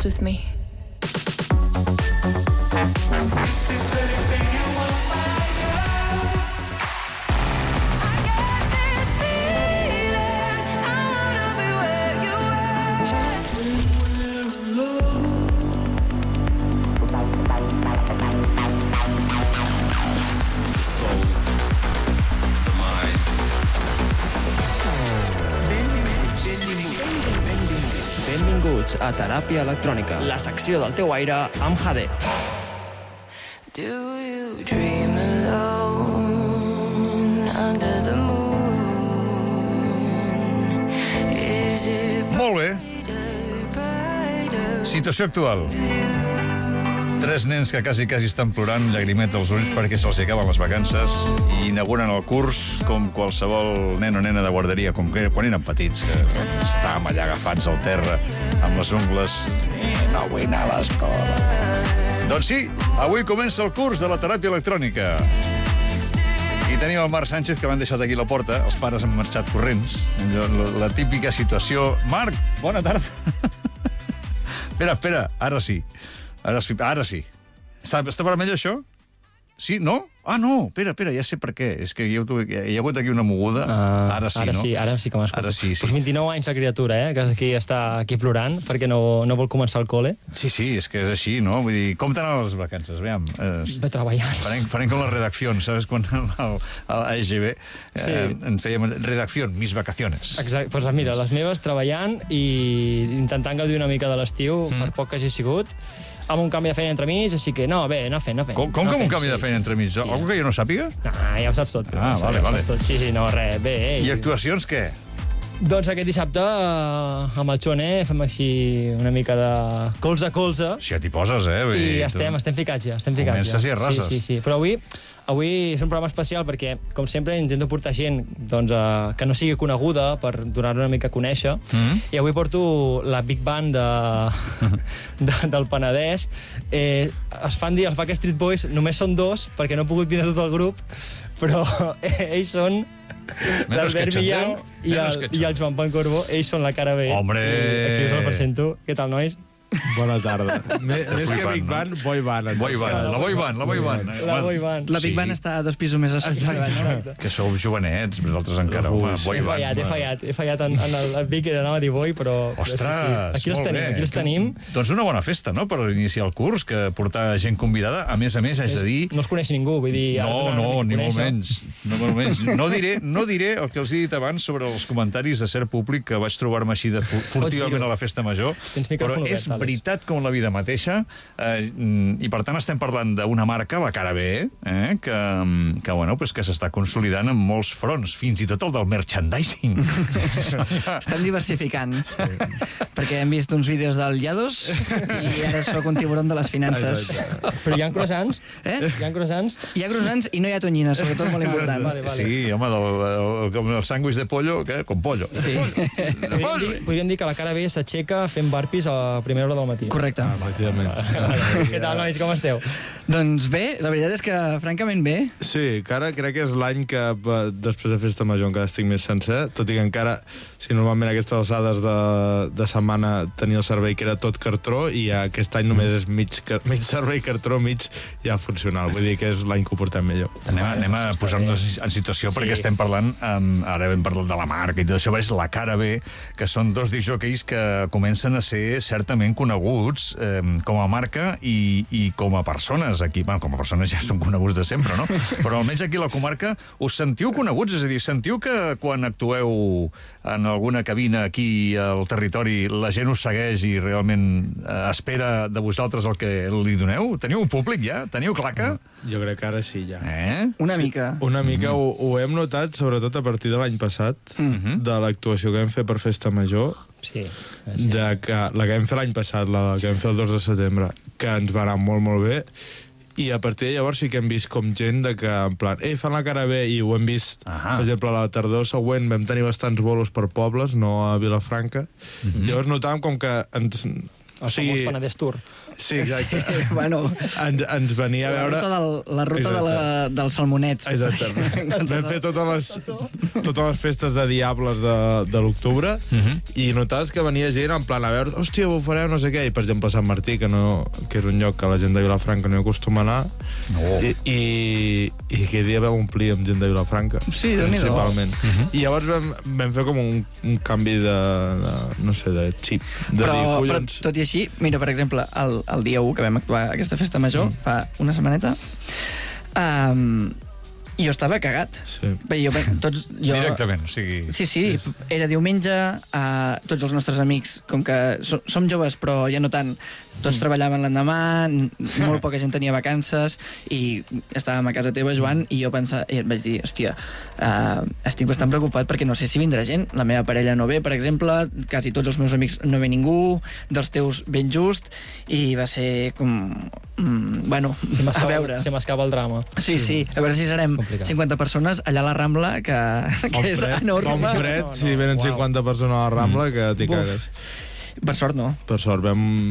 dance with me. Benvinguts a Teràpia Electrònica, la secció del teu aire amb Jade. Do you dream alone under the moon? Is it Molt bé. brighter? Situació actual. 3 nens que quasi estan plorant, llagrimet als ulls perquè se'ls acaben les vacances i inauguren el curs com qualsevol nen o nena de guarderia, com que quan eren petits, que estàvem allà agafats al terra amb les ungles i no vull anar a l'escola. Doncs sí, avui comença el curs de la teràpia electrònica. I tenim el Marc Sánchez, que l'han deixat aquí a la porta. Els pares han marxat corrents. La típica situació... Marc, bona tarda. Espera, ara sí. Ara sí. Està vermell, això? Sí? No? Ah, no, espera, ja sé per què. És que hi ha hagut aquí una moguda. Ara sí, no? Ara sí que m'escolto. Ara sí. Pues 29 anys la criatura, que està aquí plorant perquè no vol començar el cole. Sí, és que és així, no? Vull dir, com t'anen les vacances? Aviam. Treballant. Farem com la redacció, ¿sabes? Quan a EGB en fèiem redacció, mis vacaciones. Exacte, pues mira, les meves treballant i intentant gaudir una mica de l'estiu, per poc que hagi sigut, amb un canvi de feina entremig, així que no, bé, anar fent. Com que un canvi de feina entremig? Algú que jo no sàpiga? No, ja ho saps tot. Vale. Sí, no, res, bé. I actuacions, què? Doncs aquest dissabte, amb el Xone, fem així una mica de colze a colze. Si ja t'hi poses, I estem ficats ja. Comences i arrases. Sí. Però avui és un programa especial perquè, com sempre, intento portar gent que no sigui coneguda per donar-la una mica a conèixer. I avui porto la Big Band del Penedès. Es fan dir els Backstreet Boys, només són 2, perquè no he pogut vindre tot el grup, però ells són... l'Albert Millán i el Joan Pancorbo, ells són la cara B. Hombre! Aquí us el presento. Què tal, nois? Bona tarda. Més que Big Band, Boy Band. La Boy Band. La Big Band està a 2 pisos més a sota. Que sou jovenets, vosaltres encara. He fallat en el Big, anava a dir Boy, però... Ostres, aquí els tenim. Doncs una bona festa, no?, per iniciar el curs, que portar gent convidada. A més, haig de dir... No es coneix ningú, vull dir... No, ni molt menys. No diré el que els he dit abans sobre els comentaris de cert públic que vaig trobar-me així furtivament a la festa major, però és veritat com la vida mateixa, i per tant estem parlant d'una marca, la cara B, que s'està consolidant en molts fronts, fins i tot el del merchandising. Estan diversificant, perquè hem vist uns vídeos del Llados i ara soc un tiburon de les finances. Però hi ha croissants? Hi ha croissants? Hi ha croissants i no hi ha tonyina, sobretot molt important. Sí, home, com el sàndwich de pollo, com pollo. Podríem dir que la cara B s'aixeca fent burpees a primera hora del matí. Correcte. Què tal, nois, com esteu? Doncs bé, la veritat és que francament bé. Sí, que ara crec que és l'any que després de festa major encara estic més sencer, tot i que encara, si normalment aquestes alçades de setmana tenia el servei que era tot cartró, i aquest any només és mig servei cartró, mig ja funcional. Vull dir que és l'any que ho portem millor. Anem a posar-nos en situació, perquè estem parlant, ara hem parlat de la marca i tot això, és la cara B, que són 2 disjòqueis que comencen a ser certament coneguts com a marca i com a persones aquí. Bueno, com a persones ja són coneguts de sempre, no? Però almenys aquí a la comarca us sentiu coneguts? És a dir, sentiu que quan actueu en alguna cabina aquí al territori la gent us segueix i realment espera de vosaltres el que li doneu? Teniu un públic ja? Teniu claca? Jo crec que ara sí, ja. Una mica. Una mica ho hem notat, sobretot a partir de l'any passat, de l'actuació que vam fer per Festa Major. Sí. La que vam fer l'any passat, la que vam fer el 2 de setembre, que ens va anar molt, molt bé. I a partir de llavors sí que hem vist com gent de que, en plan, fan la cara bé, i ho hem vist, per exemple, a la tardor següent vam tenir bastants bolos per pobles, no a Vilafranca. Llavors notàvem com que ens... El famós Penedès Tour. Sí, exacte. Bueno, Ens venia a veure... la ruta del salmonet. Exacte. Vam fer totes les festes de diables de l'octubre i notaves que venia gent en plan a veure, hòstia, ho fareu, no sé què. I, per exemple, Sant Martí, que és un lloc que la gent de Vilafranca no hi acostuma a anar, i aquell dia vam omplir amb gent de Vilafranca. Sí, Déu-n'hi-do. Principalment. I llavors vam fer com un canvi no sé, de xip. Però tot i així, mira, per exemple, el dia 1 que vam actuar a aquesta festa major, fa una setmaneta, jo estava cagat. Sí. Bé, Directament, o sigui... Sí, era diumenge, tots els nostres amics, com que som joves, però ja no tant, tots treballaven l'endemà, molt poca gent tenia vacances, i estàvem a casa teva, Joan, i jo vaig dir, hòstia, estic bastant preocupat perquè no sé si vindrà gent. La meva parella no ve, per exemple, quasi tots els meus amics no ve ningú, dels teus ben just, i va ser com... Bueno, a veure... Se m'escapa el drama. Sí, a veure si serem 50 persones allà a la Rambla, que és enorme. Fa un fred, si venen 50 persones a la Rambla, que t'hi cagues. Per sort no. Per sort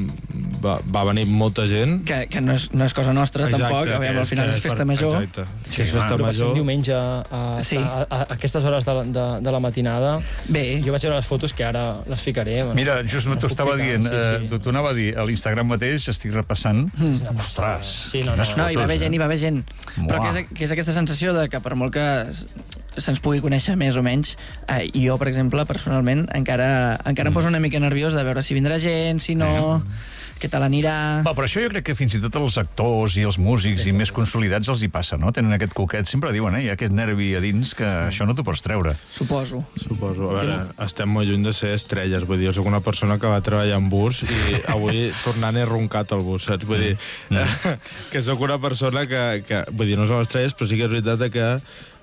va venir molta gent. Que no és cosa nostra, tampoc. Al final és festa major. Exacte. Que és festa major. Va ser un diumenge a aquestes hores de la matinada. Bé. Jo vaig veure les fotos que ara les ficaré. Mira, just t'ho estava dient, t'ho anava a dir, a l'Instagram mateix estic repassant. Ostres! No, hi va haver gent. Però que és aquesta sensació de que per molt que se'ns pugui conèixer més o menys, jo, per exemple, personalment, encara em poso una mica nerviós de veure si vindrà gent, si no... Què tal anirà... Però això jo crec que fins i tot els actors i els músics i més consolidats els hi passa, no? Tenen aquest coquet, sempre diuen, hi ha aquest nervi a dins que això no t'ho pots treure. Suposo. A veure, estem molt lluny de ser estrelles, vull dir, jo soc una persona que va treballar en bus i avui tornant he roncat al bus, saps? Vull dir, que sóc una persona que vull dir, no som estrelles, però sí que és veritat que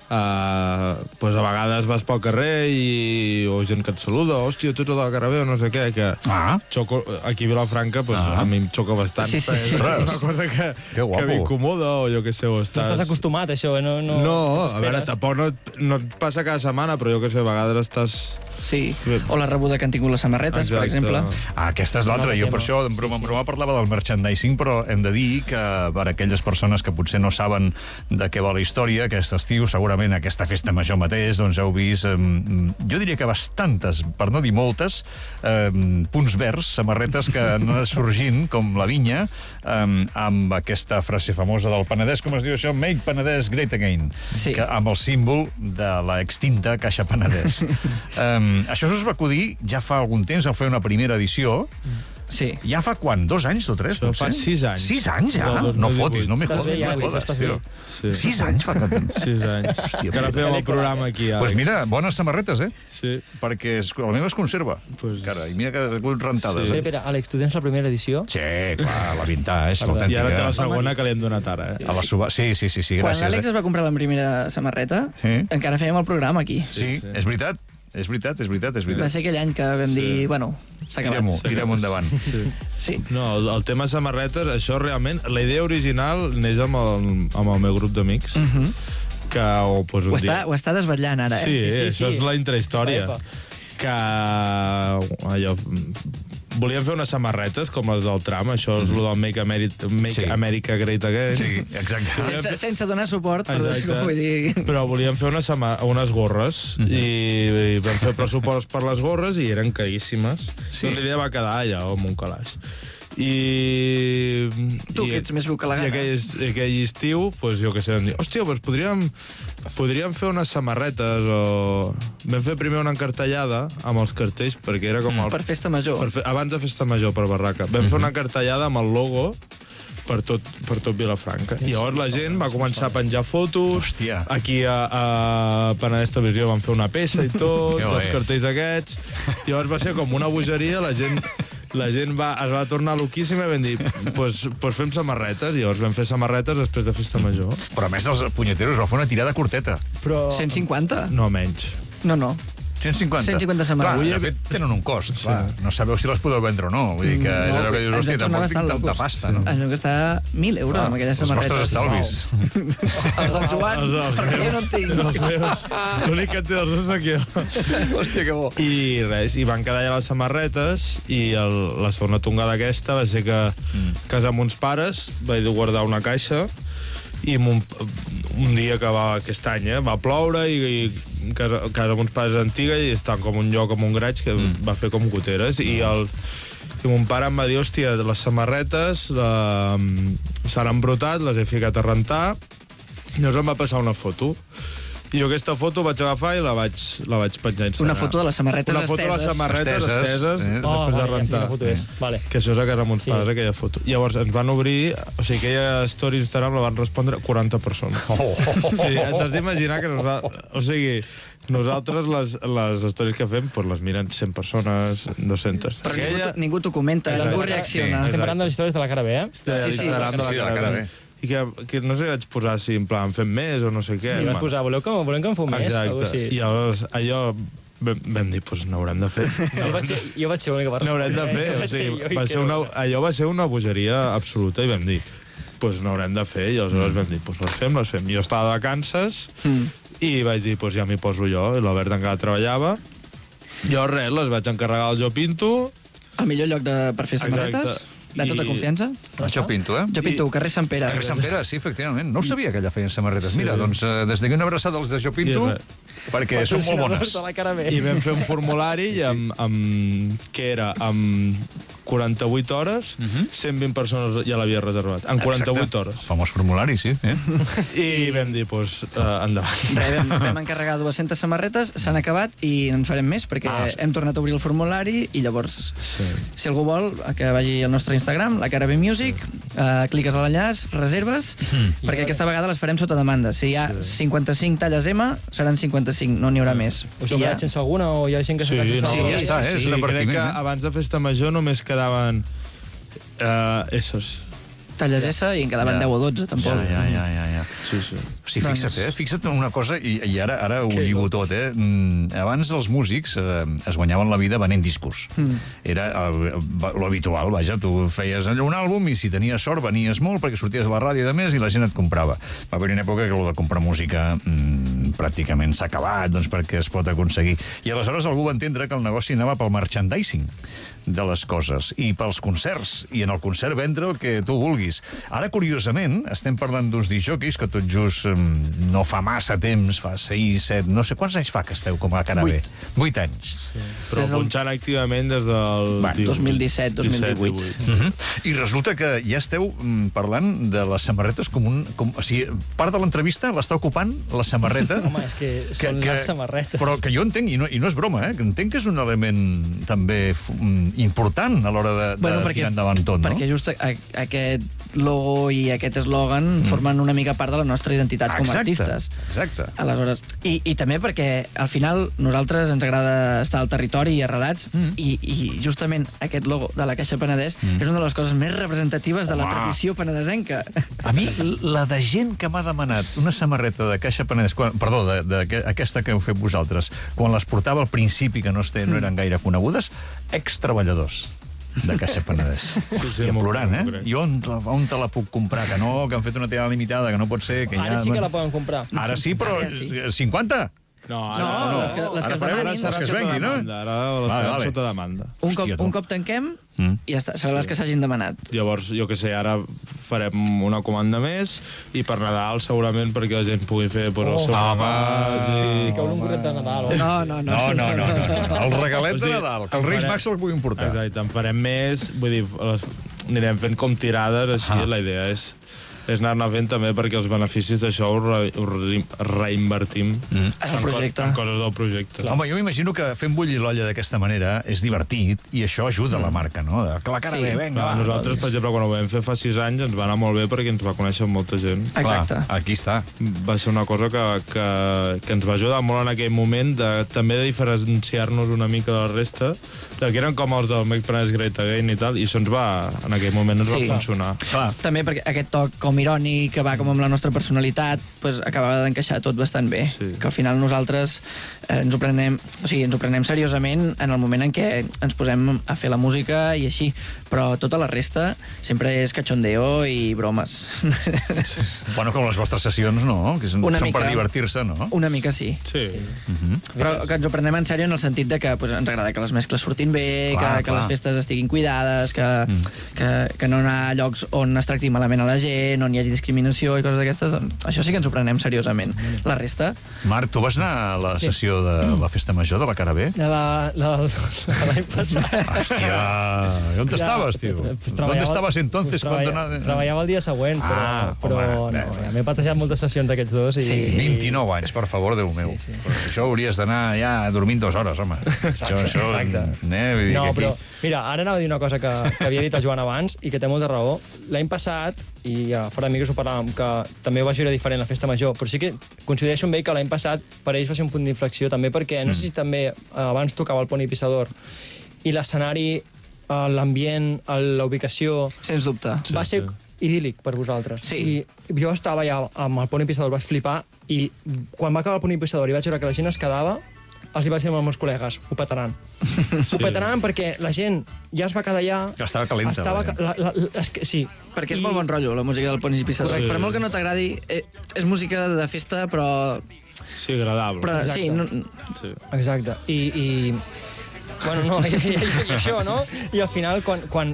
pues a vegades vas pel carrer o gent que et saluda, hòstia, tu ets el de la Carabé o no sé què, que xoco, aquí a Vilafranca pues, a mi em xoca bastant. Sí. És una cosa que m'incomoda o jo què sé, o estàs... No estàs acostumat a això, No, a veure, tampoc no et passa cada setmana, però jo què sé, a vegades estàs... Sí, o la rebuda que han tingut les samarretes, per exemple. Aquesta és l'altra. Jo per això, en broma parlava del merchandising, però hem de dir que per aquelles persones que potser no saben de què va la història, aquest estiu, segurament aquesta festa major mateix, doncs heu vist, jo diria que bastantes, per no dir moltes, punts verds, samarretes que han anat sorgint, com la vinya, amb aquesta frase famosa del Penedès, com es diu això? Make Penedès Great Again, que amb el símbol de la extinta Caixa Penedès. Això us va acudir ja fa algun temps, vau fer una primera edició. Sí. Ja fa quan? 2 anys o 3? Això fa 6 anys. 6 anys ja? No fotis, no me jodes. 6 anys fa que... 6 anys. Hòstia, que ara fèiem el programa aquí, Àlex. Doncs mira, bones samarretes, Sí. Perquè la meva es conserva. Cara, i mira que he hagut rentades. Espera, Àlex, tu tens la primera edició? Sí, clar, la vintage, l'autèntica. I ara té la segona que li hem donat ara, Sí, gràcies. Quan l'Àlex es va comprar la primera samarreta, encara fèiem el programa aquí. Sí, és veritat. És veritat. Va ser aquell any que vam dir, bueno, s'ha acabat. Tirem-ho endavant. Sí. No, el tema samarretes, això realment, la idea original neix amb el meu grup d'amics, que ho està desvetllant ara, Sí, això és la intrahistòria. Que allò... Volíem fer unes samarretes com les del tram, això és el del Make America Great Again. Sí, exacte. Sense donar suport, vull dir... Però volíem fer unes gorres i vam fer pressupost per les gorres i eren caríssimes. L'idea va quedar allà, al Montcalaix. Tu, que ets més viu que la gana. I aquell estiu, jo què sé, vam dir, hòstia, podríem fer unes samarretes o... Vam fer primer una encartellada amb els cartells, perquè era com... Per festa major. Abans de festa major, per Barraca. Vam fer una encartellada amb el logo per tot Vilafranca. I llavors la gent va començar a penjar fotos. Hòstia. Aquí a Penedès Televisió van fer una peça i tot, els cartells aquests. I llavors va ser com una bogeria, la gent es va tornar loquíssima i vam dir, pues fem samarretes, i llavors vam fer samarretes després de festa major. Però a més els punyeteros va fer una tirada curteta. 150? No, menys. No. 150? 150 samarretes. Clar, de fet, tenen un cost. Clar. No sabeu si les podeu vendre o no. Vull dir que és allò que dius, Ens hòstia, vam tornar tampoc tinc bastant tanta locos. pasta, no? Ens vam gastar 1.000 euros amb aquelles Els vostres samarretes. estalvis. Els del Joan, perquè jo no en tinc. Els meus. L'únic que té els dos aquí. Hòstia, que bo. I res, i van quedar allà les samarretes i la segona tongada aquesta va ser que casa amb uns pares vaig guardar una caixa i un dia que va, aquest any, va ploure i casa amb uns pares antiga i estan com un lloc amb un graig que va fer com goteres i mon pare em va dir, hòstia, les samarretes s'han embrutat, les he ficat a rentar i llavors em va passar una foto. I jo aquesta foto vaig agafar i la vaig penjar a Instagram. Una foto de les samarretes Una foto de les samarretes esteses després de rentar. Ja sé vale. Que això és a casa amb uns pares, aquella foto. Llavors ens van obrir, o sigui, aquella story Instagram la van respondre 40 persones. Sí, t'has d'imaginar que o sigui, nosaltres les stories que fem doncs les miren 100 persones, 200. Però ningú t'ho comenta, ningú reacciona. Estem parlant de les històries de la cara B, Sí, de la cara B. I que no sé, vaig posar així, en plan, fem més o no sé què. Sí, vas posar, volem que en fem més? Exacte. I llavors allò vam dir, doncs n'haurem de fer. Jo vaig ser l'única part. N'haurem de fer. O sigui, allò va ser una bogeria absoluta i vam dir, doncs n'haurem de fer. I aleshores vam dir, doncs les fem. Jo estava de vacances i vaig dir, doncs ja m'hi poso jo. I l'Albert encara treballava. Jo res, les vaig encarregar al Jo Pinto. El millor lloc per fer samarretes? De tota confiança? Jo Pinto, Jo Pinto, carrer Sant Pere. Carrer Sant Pere, sí, efectivament. No ho sabia que allà feien samarretes. Mira, doncs, des d'aquí una abraçada als de Jo Pinto, perquè són molt bones. I vam fer un formulari que era amb 48 hores, 120 persones ja l'havia reservat. En 48 hores. Famós formulari, sí. I vam dir, doncs, endavant. Vam encarregar 200 samarretes, s'han acabat i en farem més, perquè hem tornat a obrir el formulari i llavors, si algú vol, que vagi al nostre Instagram, la Cara B Music, cliques a l'enllaç, reserves, perquè aquesta vegada les farem sota demanda. Si hi ha 55 talles M, seran 55, no n'hi haurà més. Us heu quedat sense alguna o hi ha gent que s'ha quedat sense alguna? Sí, ja està, és un Crec que advertiment. abans de Festa Major només quedaven essos. Talles S i en quedaven 10 o 12, tampoc. Ja. Sí. Sí, fixa't en una cosa, i ara ho lligo tot, Abans els músics es guanyaven la vida venent discos. Era lo habitual, vaja, tu feies allò un àlbum i si tenies sort venies molt perquè sorties a la ràdio i de més i la gent et comprava. Va haver una època que el de comprar música pràcticament s'ha acabat, doncs perquè es pot aconseguir. I aleshores algú va entendre que el negoci anava pel merchandising de les coses i pels concerts, i en el concert vendre el que tu vulguis. Ara, curiosament, estem parlant d'uns disjòqueis que tot just no fa massa temps, fa 6, 7, no sé quants anys fa que esteu com a Cara B? 8 anys. Sí. Però punxant activament des del 2017, 2018. I resulta que ja esteu parlant de les samarretes o sigui, part de l'entrevista l'està ocupant la samarreta. Home, és que són les samarretes. Però que jo entenc, i no és broma, que entenc que és un element també important a l'hora de tirar endavant tot, no? Perquè just aquest logo i aquest eslògan formen una mica part de la nostra identitat com a artistes. Exacte. Aleshores, i també perquè al final nosaltres ens agrada estar al territori i arrelats i justament aquest logo de la Caixa Penedès és una de les coses més representatives de la tradició penedesenca. A mi, la de gent que m'ha demanat una samarreta de Caixa Penedès, perdó, aquesta que heu fet vosaltres, quan les portava al principi, que no eren gaire conegudes, ex-treballadors de Caixa Penedès. Hòstia, plorant, I on te la puc comprar? Que no, que han fet una tirada limitada, que no pot ser... Ara sí que la poden comprar. Ara sí, però 50? No, les que es demanin... Les que es venguin, no? Ara les farem sota demanda. Un cop tanquem, i ja està, seran les que s'hagin demanat. Llavors, jo què sé, ara farem una comanda més i per Nadal segurament perquè la gent pugui fer el seu remat. Fiqueu-li un gorret de Nadal. No. El regalet de Nadal, que els Reis Mags se'l puguin portar. Exacte, en farem més, vull dir, anirem fent com tirades, així, la idea és anar-ne fent també perquè els beneficis d'això ho reinvertim en coses del projecte. Home, jo m'imagino que fent bullir l'olla d'aquesta manera és divertit i això ajuda a la marca, no? Que la Cara B, venga. Nosaltres, per exemple, quan ho vam fer fa 6 anys ens va anar molt bé perquè ens va conèixer molta gent. Exacte. Aquí està. Va ser una cosa que ens va ajudar molt en aquell moment també de diferenciar-nos una mica de la resta, que eren com els del Make Penedès Great Again i tal, i això en aquell moment ens va funcionar. També perquè aquest toc com com irònic, que va com amb la nostra personalitat, pues, acabava d'encaixar tot bastant bé. Sí. Que al final nosaltres ens ho prenem seriosament en el moment en què ens posem a fer la música i així, però tota la resta sempre és cachondeo i bromes. Bueno, com les vostres sessions, no? Que són per divertir-se, no? Una mica sí. Sí. Però que ens ho prenem en sèrio en el sentit de que pues, ens agrada que les mescles surtin bé, Clar, que les festes estiguin cuidades, que no anar a llocs on es tracti malament a la gent, on hi hagi discriminació i coses d'aquestes, doncs això sí que ens ho prenem seriosament. La resta... Marc, tu vas anar a la sessió de la Festa Major de la Cara B? De l'any passat. Hòstia, on estaves, tio? ¿Dónde estabas entonces? Treballava el dia següent, però home, ja m'he patejat moltes sessions aquests dos. I... 29 anys, per favor, Déu meu. Sí. Això hauries d'anar ja dormint 2 hores, home. Exacte. No, però, mira, ara anava a dir una cosa que havia dit el Joan abans i que té molta raó. L'any passat, i fora d'amigues ho parlàvem, que també ho vaig veure diferent la Festa Major, però sí que coincideixo amb ell que l'any passat per ells va ser un punt d'inflexió també, perquè no sé si també abans tocava el Poni Pissador i l'escenari, l'ambient, la ubicació... Sens dubte. Va ser idíl·lic per vosaltres. Sí. I jo estava allà amb el Poni Pissador, vaig flipar, i quan va acabar el Poni Pissador i vaig veure que la gent es quedava, els hi vaig dir als meus col·legues, ho petaran. Ho petaran perquè la gent ja es va quedar allà... Que estava calenta. Sí. Perquè és molt bon rotllo, la música del Poni Pissador. Sí. Per molt que no t'agradi, és música de festa, però... Sí, agradable. Però sí, Sí. Exacte. I bueno, no, i això, no? I al final, quan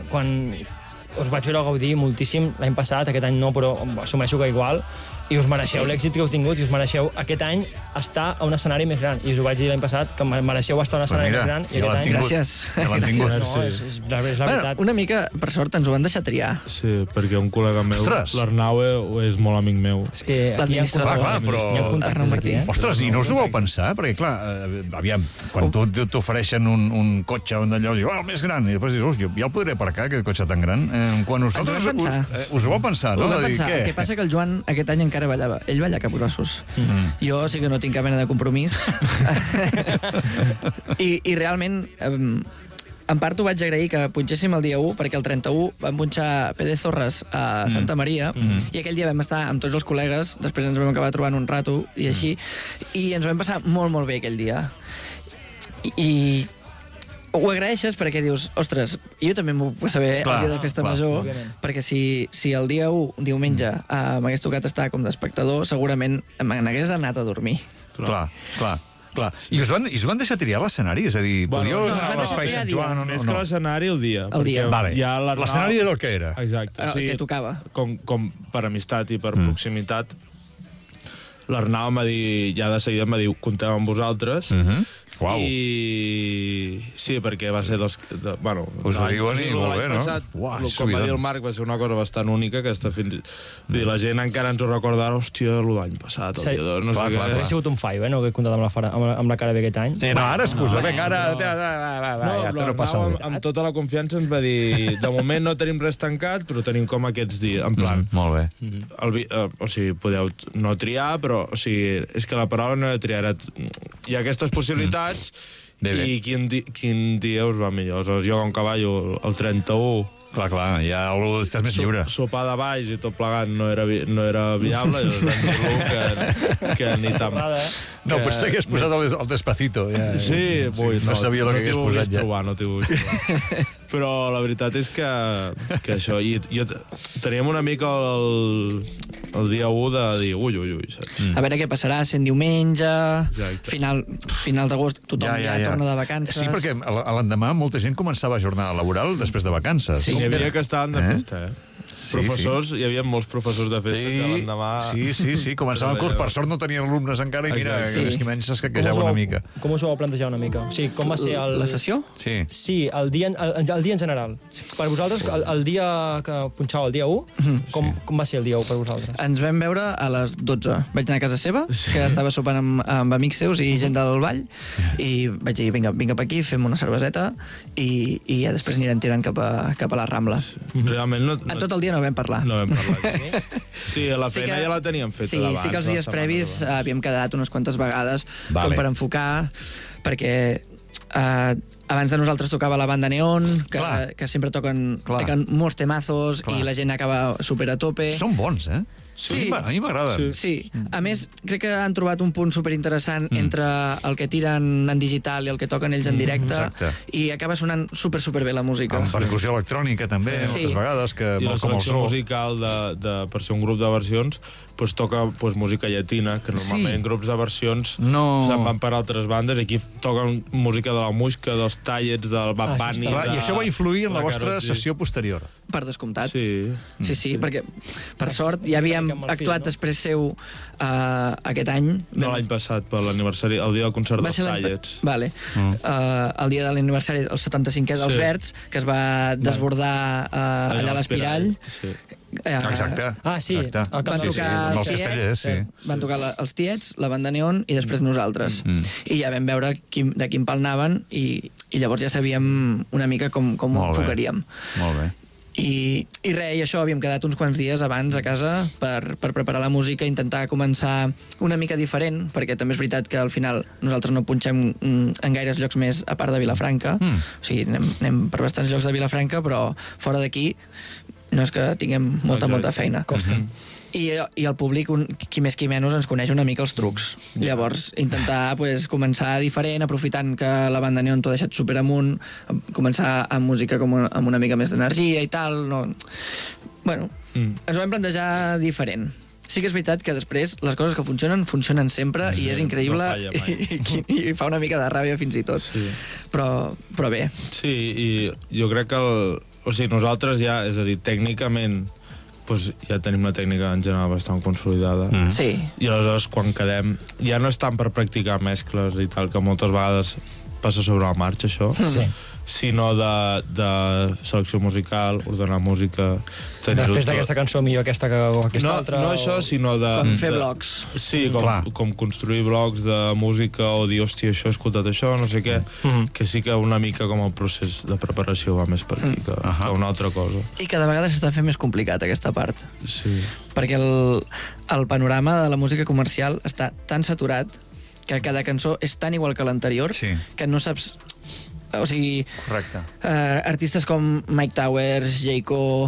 us vaig veure gaudir moltíssim l'any passat, aquest any no, però assumeixo que igual, i us mereixeu l'èxit que heu tingut i us mereixeu aquest any estar a un escenari més gran. I us ho vaig dir l'any passat, que mereixeu estar a un escenari més gran. I ja aquest any... Gràcies. Ja l'han tingut. No, és la veritat. Una mica, per sort, ens ho van deixar triar. Sí, perquè un col·lega meu, Ostres! l'Arnau, és molt amic meu. És que aquí hi ha L'administrador. Clar, però- hi ha contactes Arnau Martí. aquí, eh? Ostres, i no us ho vau pensar? Perquè, clar, aviam, quan t'ofereixen un cotxe on d'allò, dius, el més gran, i després dius, jo ja el podré aparcar, aquest cotxe tan gran. Quan vosaltres Ens ho vam pensar. us ho vau pensar, no? Ho vam De dir, pensar. El que passa que el Joan aquest any encara ballava. Ell balla capgrossos. Jo sí que no tinc cap mena de compromís. I realment, en part ho vaig agrair que punxéssim el dia 1, perquè el 31 vam punxar Pede Zorres a Santa Maria, i aquell dia vam estar amb tots els col·legues, després ens vam acabar trobant un rato, i així, i ens vam passar molt, molt bé aquell dia. I ho agraeixes perquè dius, ostres, jo també m'ho puc saber el dia de Festa Major, perquè si el dia 1, diumenge, m'hagués tocat estar com d'espectador, segurament me n'hagués anat a dormir. Clar. I us van deixar triar l'escenari? És a dir, podíeu no, anar ens a van l'Espai deixar Sant triar Joan o no? Més que l'escenari, el dia. El dia. Vale. Ja L'escenari era el que era. Exacte. El que tocava. Com per amistat i per proximitat, l'Arnau em va dir, ja de seguida em va dir, comptem amb vosaltres. Uau. I sí, perquè va ser dels... Bueno, Us ho diuen i molt bé, no? Passat, Uau, com va dir el Marc, va ser una cosa bastant única, que està fins... Vull dir, la gent encara ens ho recorda, hòstia, l'any passat, el dia 2, no sé què. Hauria sigut un fallo, no?, que he comptat amb la cara bé aquest any. Sí, no, ara excusa, vinga, ara... Ja te no passa l'Arnau, amb tota la confiança, ens va dir, de moment no tenim res tancat, però tenim com aquests dies, en plan... Molt bé. O sigui, podeu no triar, però o sigui, és que la paraula no he de triar. Hi ha aquestes possibilitats Bé. i quin dia us va millor. Aleshores, jo com que ballo el 31... Clar, ja estàs més lliure. Sopar de baix i tot plegat no era viable, i llavors vam dir que ni tan... No, potser hagués posat el Despacito. Ja. Sí, no sabia el que hagués posat ja. No t'hi vulguis trobar. Però la veritat és que això... I jo teníem una mica el dia 1 de dir ui, saps? A veure què passarà, sent diumenge, Exacte. final d'agost, tothom ja torna de vacances. Sí, perquè l'endemà molta gent començava a jornada laboral després de vacances. Sí. Hi havia que estaven de festa, professors, hi havia molts professors de festa que l'endemà... Sí, començava el curs, per sort no tenien alumnes encara, i mira, més que menys s'escaquejava una mica. Com us ho vau plantejar una mica? O sigui, com va ser el... La sessió? Sí. Sí, el dia en general. Per vosaltres, el dia que punxàveu, el dia 1, com va ser el dia 1 per vosaltres? Ens vam veure a les 12. Vaig anar a casa seva, que estava sopant amb amics seus i gent del Vall, i vaig dir, vinga per aquí, fem una cerveseta, i ja després anirem tirant cap a la Rambla. Realment no... En tot el dia no vam parlar. No vam parlar. Sí, la feina ja la teníem feta d'abans. Sí que els dies previs havíem quedat unes quantes vegades com per enfocar, perquè abans de nosaltres tocava la banda Neon, Clar. que sempre toquen molts temazos Clar. i la gent acaba super a tope. Són bons, eh? Sí. A mi m'agraden. Sí, a més, crec que han trobat un punt superinteressant entre el que tiren en digital i el que toquen ells en directe, exacte. i acaba sonant superbé la música. Amb percussió electrònica, també, Sí. moltes vegades, que I la com el selecció so. musical per ser un grup de versions toca música llatina, que normalment grups de versions se'n van per altres bandes, i aquí toquen música de la Muixca, dels Tallets, del Bad Bunny... I això va influir en la vostra Karol G. sessió posterior. Per descomptat. Sí. Sí, perquè, per sort, ja havíem actuat després seu aquest any. No, l'any passat, per l'aniversari, el dia del concert dels Tallets. Vale. El dia de l'aniversari, el 75è dels Verds, que es va desbordar allà a l'Espirall. Sí. Exacte. Sí. Exacte. Van tocar amb els els castellers, Tiets, van tocar els Tiets, la banda Neon i després nosaltres. I ja vam veure de quin pal anaven i llavors ja sabíem una mica com ho enfocaríem. Molt bé. I res, i això, havíem quedat uns quants dies abans a casa per preparar la música, intentar començar una mica diferent, perquè també és veritat que al final nosaltres no punxem en gaires llocs més a part de Vilafranca. O sigui, anem per bastants llocs de Vilafranca, però fora d'aquí no és que tinguem molta feina. Costa. I el públic, qui més qui menys, ens coneix una mica els trucs. Llavors, intentar començar diferent, aprofitant que la banda Neon t'ho ha deixat super amunt, començar amb música amb una mica més d'energia i tal. No. Bueno, ens ho vam plantejar diferent. Sí que és veritat que després les coses que funcionen sempre i és increïble, no falla mai. i fa una mica de ràbia fins i tot. Sí. Però bé. Sí, i jo crec que nosaltres ja, és a dir, tècnicament ja tenim la tècnica en general bastant consolidada. Sí. I aleshores quan quedem ja no és tant per practicar mescles i tal, que moltes vegades passa sobre la marxa això, sinó de selecció musical, ordenar música... Després d'aquesta cançó millor aquesta o aquesta altra... No això, sinó de... Com fer blocs. Sí, com construir blocs de música o dir, hòstia, això he escoltat això, no sé què, que sí que una mica com el procés de preparació va més per aquí que una altra cosa. I cada vegada s'està fent més complicat aquesta part. Sí. Perquè el panorama de la música comercial està tan saturat que cada cançó és tan igual que l'anterior que no saps... O sigui, artistes com Mike Towers, Jayco,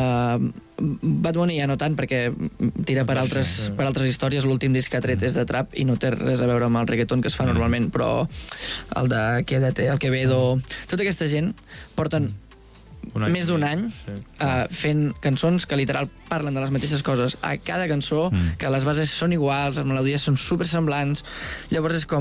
Bad Bunny ja no tant, perquè tira per altres històries. L'últim disc que ha tret és de trap i no té res a veure amb el reggaeton que es fa normalment, però el de Quédate, el Quevedo... Tota aquesta gent porten més d'un any fent cançons que literal parlen de les mateixes coses a cada cançó, que les bases són iguals, les melodies són super semblants. Llavors és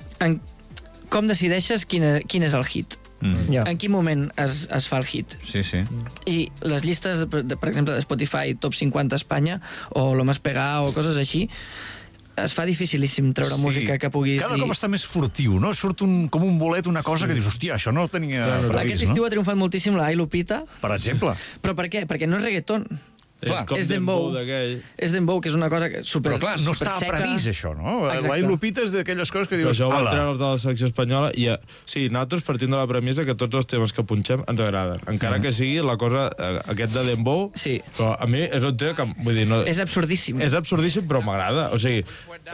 com decideixes quin és el hit? En quin moment es fa el hit? Sí. I les llistes, per exemple, de Spotify, Top 50 Espanya, o Lo Más Pegado, o coses així, es fa dificilíssim treure música que puguis dir... Cada cop està més furtiu, no? Surt com un bolet, una cosa que dius, hòstia, això no el tenia previst, no? Aquest estiu ha triomfat moltíssim la Ai Lupita. Per exemple. Però per què? Perquè no és reggaeton. És dembow d'aquell. És dembow, que és una cosa super seca. Però clar, no està previst, això, no? Exacte. La Lupita és d'aquelles coses que dius... Però això ho van treure els de la selecció espanyola i sí, nosaltres partim de la premissa que tots els temes que punxem ens agraden. Encara que sigui la cosa, aquest de dembow, però a mi és un tema que... Vull dir, no, és absurdíssim. És absurdíssim, però m'agrada. O sigui...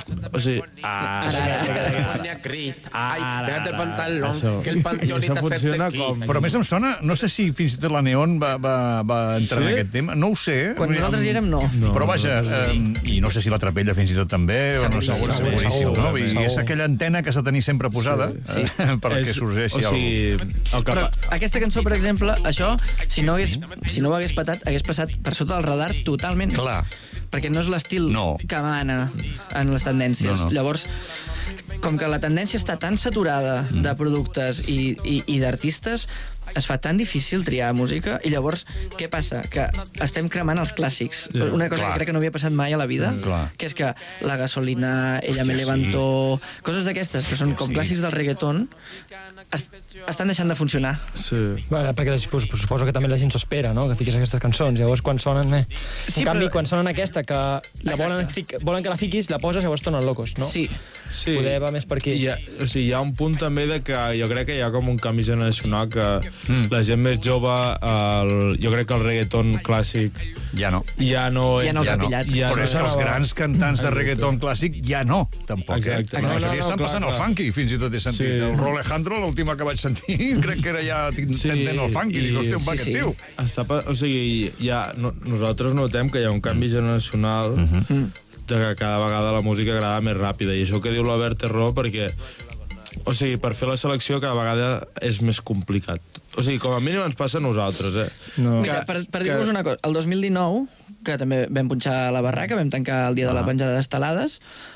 Això funciona com... Però més em sona, no sé si fins i tot la Neon va entrar en aquest tema, no ho sé. Quan nosaltres hi érem, no. Però vaja, i no sé si la Trapella fins i tot també, o no, seguríssim, no? I és aquella antena que s'ha de tenir sempre posada perquè sorgeixi alguna cosa. Però aquesta cançó, per exemple, això, si no ho hagués patat, hagués passat per sota del radar totalment. Clar. Perquè no és l'estil que mana en les tendències. Llavors, com que la tendència està tan saturada de productes i d'artistes, es fa tan difícil triar música i llavors què passa? Que estem cremant els clàssics. Una cosa que crec que no havia passat mai a la vida, que és que La Gasolina, Ella me levantó, coses d'aquestes que són com clàssics del reggaeton, estan deixant de funcionar. Perquè suposo que també la gent s'espera, no?, que fiquis aquestes cançons. Llavors, quan sonen... En canvi, quan sonen aquesta, que volen que la fiquis, la poses, llavors tornen locos, no? Sí. Poder va més per aquí. Hi ha un punt també de que jo crec que hi ha com un canvi generacional que la gent més jove, jo crec que el reggaeton clàssic Ja no. ja no Ja no els ha pillat. Però és que els grans cantants de reggaeton clàssic ja no, tampoc. Exacte. La majoria estan passant al funky, fins i tot he sentit. Sí. El Rolejandro, l'última que vaig sentir, crec que era ja tintent el funky. Dic, hòstia, on va aquest tio? O sigui, nosaltres notem que hi ha un canvi generacional de que cada vegada la música agrada més ràpida. I això que diu l'Albert té raó, perquè o sigui, per fer la selecció cada vegada és més complicat. O sigui, com a mínim ens passa a nosaltres, No. Mira, per dir-vos una cosa, el 2019, que també vam punxar a la barraca, vam tancar el dia de la penjada d'estelades,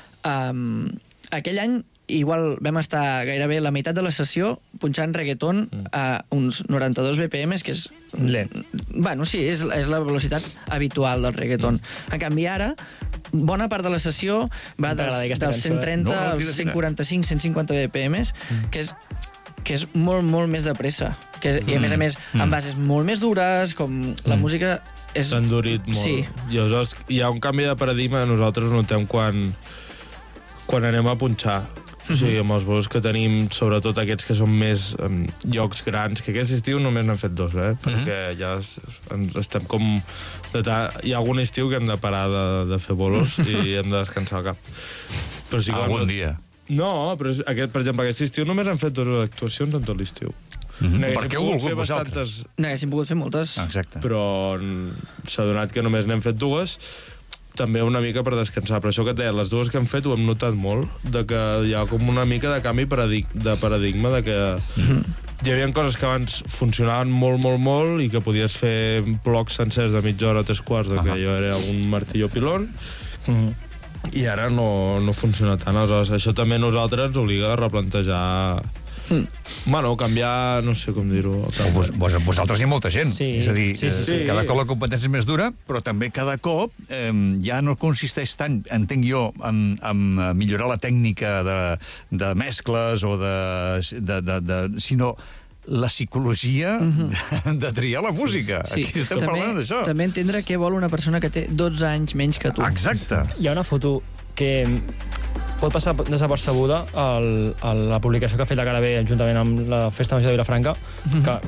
aquell any igual vam estar gairebé la meitat de la sessió punxant reggaeton a uns 92 BPM, que és... Lent. Bueno, sí, és la velocitat habitual del reggaeton. En canvi, ara, bona part de la sessió va T'agrada aquesta dels cançó, 130 No, als tira. 145, 150 BPM, que és molt, molt més de pressa. I a més, amb bases molt més dures, com la música és... s'ha endurit molt. Sí. I aleshores hi ha un canvi de paradigma que nosaltres notem quan anem a punxar. O sigui, amb els bolos que tenim, sobretot aquests que són més llocs grans, que aquest estiu només n'hem fet 2, perquè ja estem com... Hi ha algun estiu que hem de parar de fer bolos i hem de descansar el cap. Però sí que Algun dia. No, però per exemple, aquest estiu només hem fet 2 actuacions en tot l'estiu. Per què heu volgut vosaltres? N'haguéssim pogut fer moltes. Exacte. Però s'ha donat que només n'hem fet 2, també una mica per descansar. Però això que et deia, les 2 que hem fet ho hem notat molt, de que hi ha com una mica de canvi de paradigma, de que hi havia coses que abans funcionaven molt, molt, molt i que podies fer blocs sencers de mitja hora, 3/4, de que jo era un martillo pilón, i ara no funciona tant. Aleshores, això també a nosaltres ens obliga a replantejar... Bueno, canviar, no sé com dir-ho. Vosaltres hi ha molta gent. Sí. És a dir, Sí. cada cop la competència és més dura, però també cada cop ja no consisteix tant, entenc jo, en millorar la tècnica de mescles o sinó la psicologia de triar la música. Sí. Aquí estem parlant d'això. També entendre què vol una persona que té 12 anys menys que tu. Exacte. Hi ha una foto que pot passar desapercebuda a la publicació que ha fet la Cara B juntament amb la Festa Major de Vilafranca, que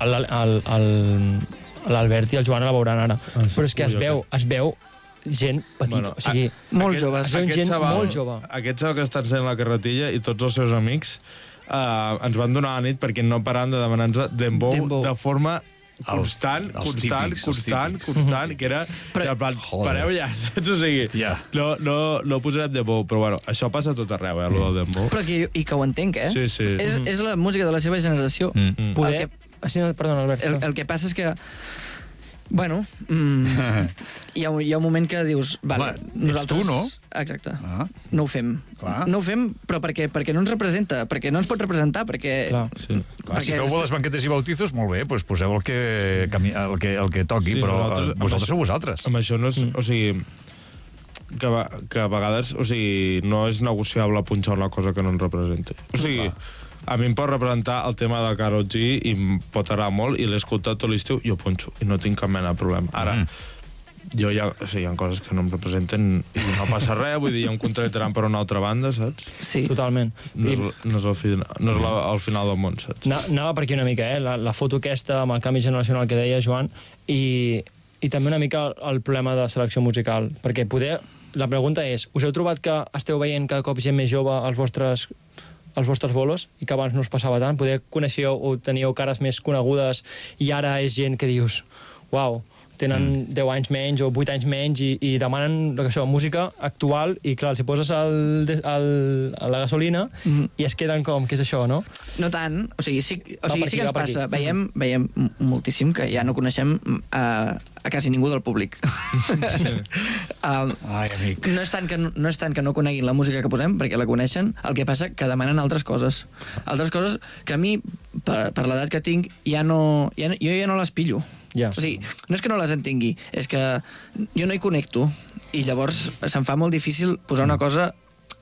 l'Albert i el Joan la veuran ara. Però és que es veu gent petita, o sigui... Molt joves. Són gent molt jove. Aquest xaval que està sent la carretilla i tots els seus amics ens van donar la nit perquè no paraven de demanar-nos dembow de forma constant, que era en plan, pareu ja, saps? O sigui, no posarem dembow, però bueno, això passa a tot arreu, lo del dembow. Però i que ho entenc, Sí, sí. És la música de la seva generació. Poder... Perdona, Albert. El que passa és que bueno, hi ha un moment que dius... Vale, ets tu, no? Exacte. No ho fem. Clar. No ho fem, però perquè no ens representa, perquè no ens pot representar, perquè... Clar. Sí. Clar, si feu bodes, banquetes i bautizos, molt bé, doncs poseu el que toqui, Sí, però nosaltres- vosaltres sou vosaltres. Amb això no és... O sigui, que a vegades, o sigui, no és negociable punxar una cosa que no ens representa. O sigui, a mi em pot representar el tema de Karol G i em pot agradar molt i l'he escoltat tot l'estiu, jo punxo i no tinc cap mena de problema. Ara, jo hi ha coses que no em representen i no passa res, vull dir, hi ha un contractaran per una altra banda, saps? Sí. Totalment. No és el final del món, saps? Anava per aquí una mica, la foto aquesta amb el canvi generacional que deia Joan, i també una mica el problema de selecció musical, perquè la pregunta és, us heu trobat que esteu veient cada cop gent més jove als vostres bolos i que abans no us passava tant? Poder coneixeu o teníeu cares més conegudes i ara és gent que dius, uau, tenen 10 anys menys o 8 anys menys i demanen música actual i clar, els hi poses a la gasolina i es queden com, què és això, no? No tant, o sigui, sí que ens va per passa. aquí. Veiem moltíssim que ja no coneixem a quasi ningú del públic. Ai, amic. No és tant que no coneguin la música que posem, perquè la coneixen, el que passa que demanen altres coses. Altres coses que a mi, per l'edat que tinc, jo ja no les pillo. Ja. O sigui, no és que no les entengui, és que jo no hi connecto. I llavors se'm fa molt difícil posar una cosa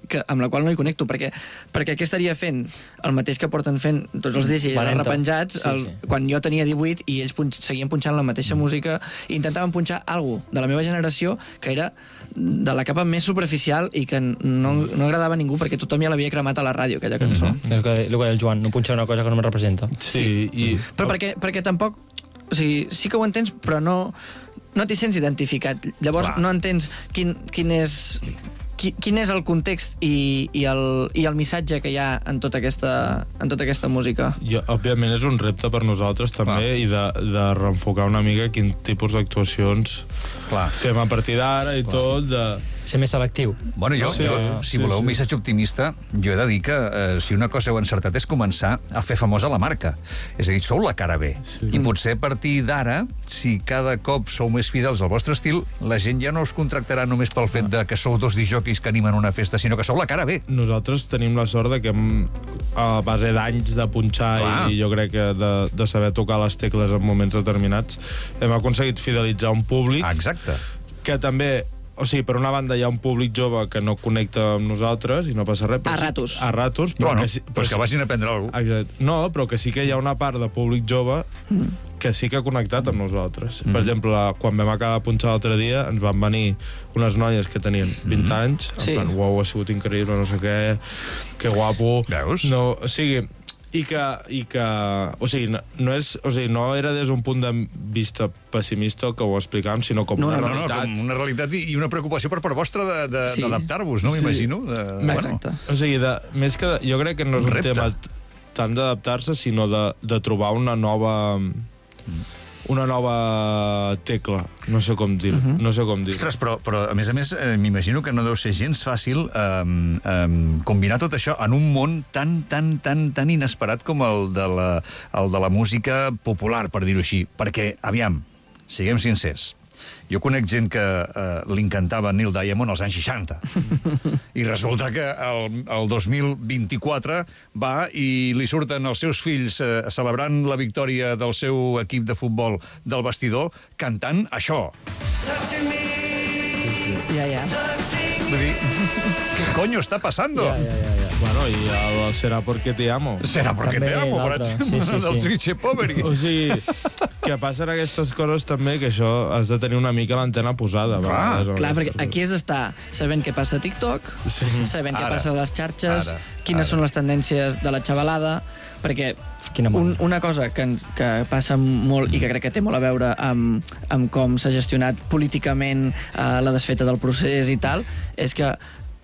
amb la qual no hi connecto, perquè què estaria fent? El mateix que porten fent tots els DJs arrepenjats, quan jo tenia 18 i ells seguien punxant la mateixa música i intentaven punxar alguna cosa de la meva generació que era de la capa més superficial i que no agradava a ningú perquè tothom ja l'havia cremat a la ràdio, aquella cançó. El que deia el Joan, no punxar una cosa que no me representa. Sí. Però perquè tampoc... O sigui, sí que ho entens, però no t'hi sents identificat. Llavors no entens quin és el context i el missatge que hi ha en tota aquesta música. Òbviament és un repte per nosaltres també i de reenfocar una mica quin tipus d'actuacions fem a partir d'ara i tot ser més selectiu. Bueno, si voleu un missatge optimista, jo he de dir que si una cosa heu encertat és començar a fer famosa la marca. És a dir, sou la cara B. I potser a partir d'ara, si cada cop sou més fidels al vostre estil, la gent ja no us contractarà només pel fet de que sou dos disjòqueis que animen una festa, sinó que sou la cara B. Nosaltres tenim la sort de que a base d'anys de punxar i jo crec que de saber tocar les tecles en moments determinats, hem aconseguit fidelitzar un públic que també... O sigui, per una banda hi ha un públic jove que no connecta amb nosaltres i no passa res. A ratos. Però que vagin a prendre alguna cosa. No, però que sí que hi ha una part de públic jove que sí que ha connectat amb nosaltres. Per exemple, quan vam acabar de punxar l'altre dia, ens van venir unes noies que tenien 20 anys, en plan, uau, ha sigut increïble, no sé què, que guapo. Veus? No, o sigui... I que o sigui, no era des d'un punt de vista pessimista que ho explicàvem, sinó com una realitat. Com una realitat i una preocupació per part vostra d'adaptar-vos, no? M'imagino. Exacte. O sigui, més que... Jo crec que no és un tema tant d'adaptar-se, sinó de trobar una nova tecla, no sé com dir. Ostres, però a més m'imagino que no deu ser gens fàcil combinar tot això en un món tan inesperat com el de la música popular, per dir-ho així. Perquè, aviam, siguem sincers, jo conec gent que li encantava Neil Diamond als anys 60. I resulta que el 2024 va i li surten els seus fills celebrant la victòria del seu equip de futbol del vestidor cantant això. Ja. Vull dir, què coño està passando? Bueno, i el Será porque te amo. Será porque te amo, per exemple, del Twitch Poveri. O sigui, que passen aquestes coses també, que això has de tenir una mica l'antena posada. Clar, perquè aquí has d'estar sabent què passa a TikTok, sabent què passa a les xarxes, quines són les tendències de la xavalada, perquè una cosa que passa molt i que crec que té molt a veure amb com s'ha gestionat políticament la desfeta del procés i tal, és que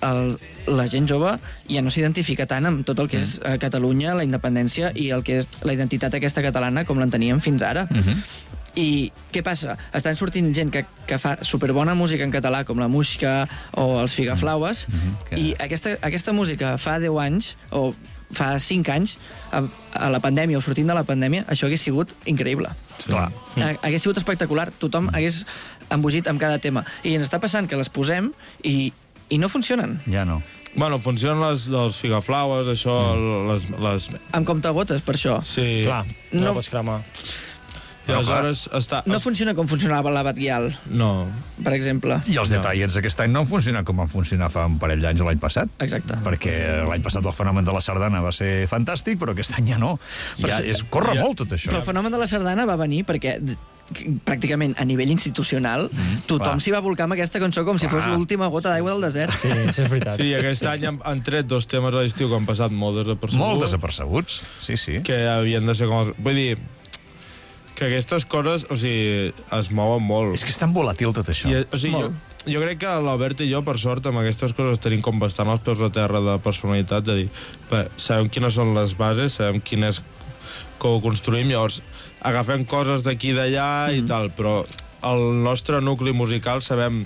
la gent jove ja no s'identifica tant amb tot el que és Catalunya, la independència i el que és la identitat aquesta catalana com l'enteníem fins ara. I què passa? Estan sortint gent que fa superbona música en català, com la Muixca o els Figaflaues, i aquesta música fa 10 anys, o fa 5 anys, a la pandèmia o sortint de la pandèmia, això hagués sigut increïble. Hagués sigut espectacular, tothom hagués embogit amb cada tema. I ens està passant que les posem i no funcionen. Ja no. Bueno, funcionen les Figaflaues, això, les... Amb comptagotes, per això. Sí. Clar, no pots cremar. I aleshores no funciona com funcionava l'Abat Guial. No. Per exemple. I els detallets aquest any no han funcionat com van funcionar fa un parell d'anys o l'any passat. Exacte. Perquè l'any passat el fenomen de la sardana va ser fantàstic, però aquest any ja no. Corre molt tot això. Però el fenomen de la sardana va venir perquè pràcticament a nivell institucional tothom s'hi va volcar amb aquesta cançó com si fos l'última gota d'aigua del desert. Sí, això és veritat. Sí, aquest any han tret 2 temes a l'estiu que han passat molt desapercebuts. Molt desapercebuts, sí. Que havien de ser com... Vull dir, que aquestes coses, o sigui, es mouen molt. És que és tan volàtil tot això. O sigui, jo crec que l'Albert i jo, per sort, amb aquestes coses tenim com bastant els peus a terra de personalitat, de dir, sabem quines són les bases, sabem quin és com ho construïm, llavors agafem coses d'aquí i d'allà i tal, però el nostre nucli musical sabem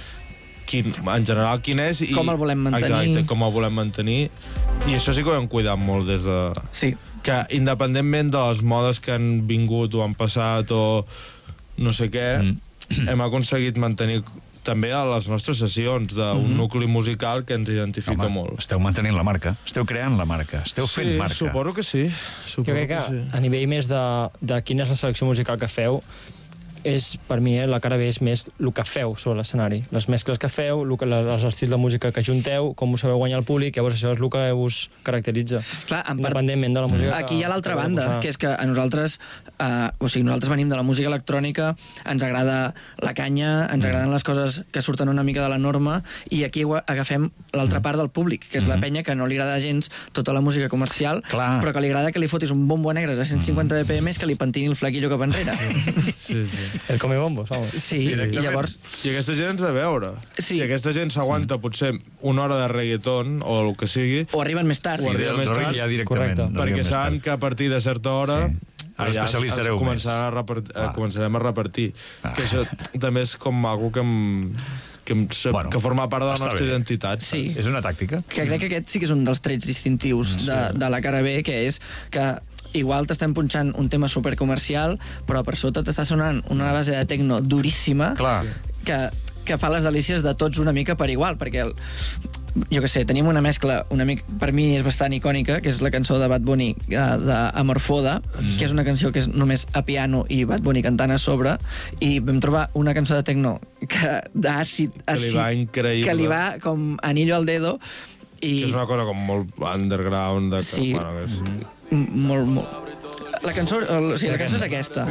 en general quin és i com el volem mantenir. Exacte, com el volem mantenir, i això sí que ho hem cuidat molt des de... Sí. Que independentment de les modes que han vingut o han passat o no sé què, hem aconseguit mantenir també a les nostres sessions d'un nucli musical que ens identifica molt. Esteu mantenint la marca, esteu creant la marca, esteu fent marca. Sí, suposo que sí. Jo crec que a nivell més de quina és la selecció musical que feu, és, per mi, la cara B és més el que feu sobre l'escenari. Les mescles que feu, els estils de música que junteu, com us sabeu guanyar el públic, llavors això és el que us caracteritza. Clar, independentment de la música. Aquí hi ha l'altra banda, que és que a nosaltres, nosaltres venim de la música electrònica, ens agrada la canya, ens agraden les coses que surten una mica de la norma, i aquí agafem l'altra part del públic, que és la penya que no li agrada gens tota la música comercial, però que li agrada que li fotis un bombo negre a 150 BPM que li pentini el flaquillo cap enrere. Sí. El come bombos, vamos. Sí, i llavors... I aquesta gent ens ve a veure. Sí. I aquesta gent s'aguanta potser una hora de reggaeton o el que sigui. O arriben més tard. O arriben més tard. Ja directament. Perquè saben que a partir de certa hora allà començarem a repartir. Que això també és com algo que forma part de la nostra identitat. Sí. És una tàctica. Que crec que aquest sí que és un dels trets distintius de la cara B, que és que igual t'estem punxant un tema supercomercial, però per sota t'està sonant una base de tecno duríssima que fa les delícies de tots una mica per igual, perquè jo què sé, tenim una mescla per mi és bastant icònica, que és la cançó de Bad Bunny d'Amorfoda, que és una cançó que és només a piano i Bad Bunny cantant a sobre, i vam trobar una cançó de tecno d'àcid que li va increïble, que li va com anillo al dedo, i... que és una cosa com molt underground sí. Molt. La cançó és aquesta.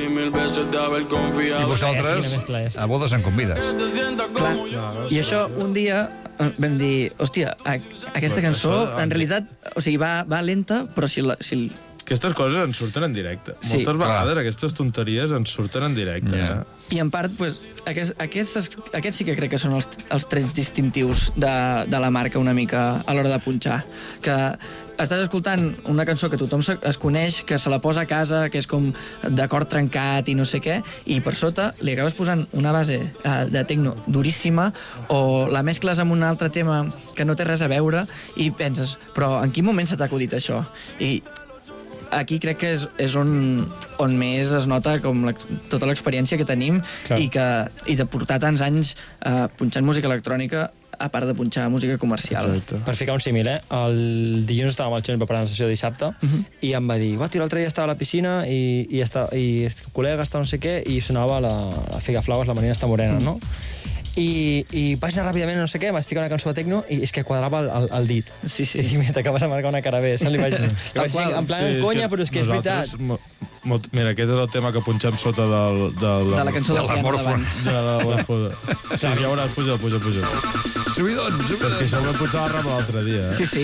I vosaltres a bodes en convides. Clar. I això un dia vam dir, hòstia, aquesta cançó en realitat, o sigui, va lenta, però si aquestes coses ens surten en directe. Sí. Moltes vegades aquestes tonteries ens surten en directe. I en part, pues, aquests sí que crec que són els trets distintius de la marca una mica a l'hora de punxar. Que estàs escoltant una cançó que tothom es coneix, que se la posa a casa, que és com d'acord trencat i no sé què, i per sota li acabes posant una base de tecno duríssima, o la mescles amb un altre tema que no té res a veure, i penses, però en quin moment se t'ha acudit això? I aquí crec que és on més es nota com tota l'experiència que tenim i de portar tants anys punxant música electrònica, a part de punxar música comercial. Exacte. Per ficar un símil, el dilluns estava amb el Xoni preparant la sessió de dissabte i em va dir, tio, l'altre dia estava a la piscina i el col·lega estava no sé què i sonava la Figaflaues, la Marina està morena, no? I vaig anar ràpidament, no sé què, vaig ficar una cançó de tecno i és que quadrava el dit. Sí. I t'acabes de marcar una cara bé. Li vaig dir, en plan conya, però és que és veritat. Mira, aquest és el tema que punxem sota de la cançó del piano d'abans. De l'Amorfoda. Sí, ja veuràs, puja. Subidons. Perquè això ho vam punxar a la Rama l'altre dia. Sí.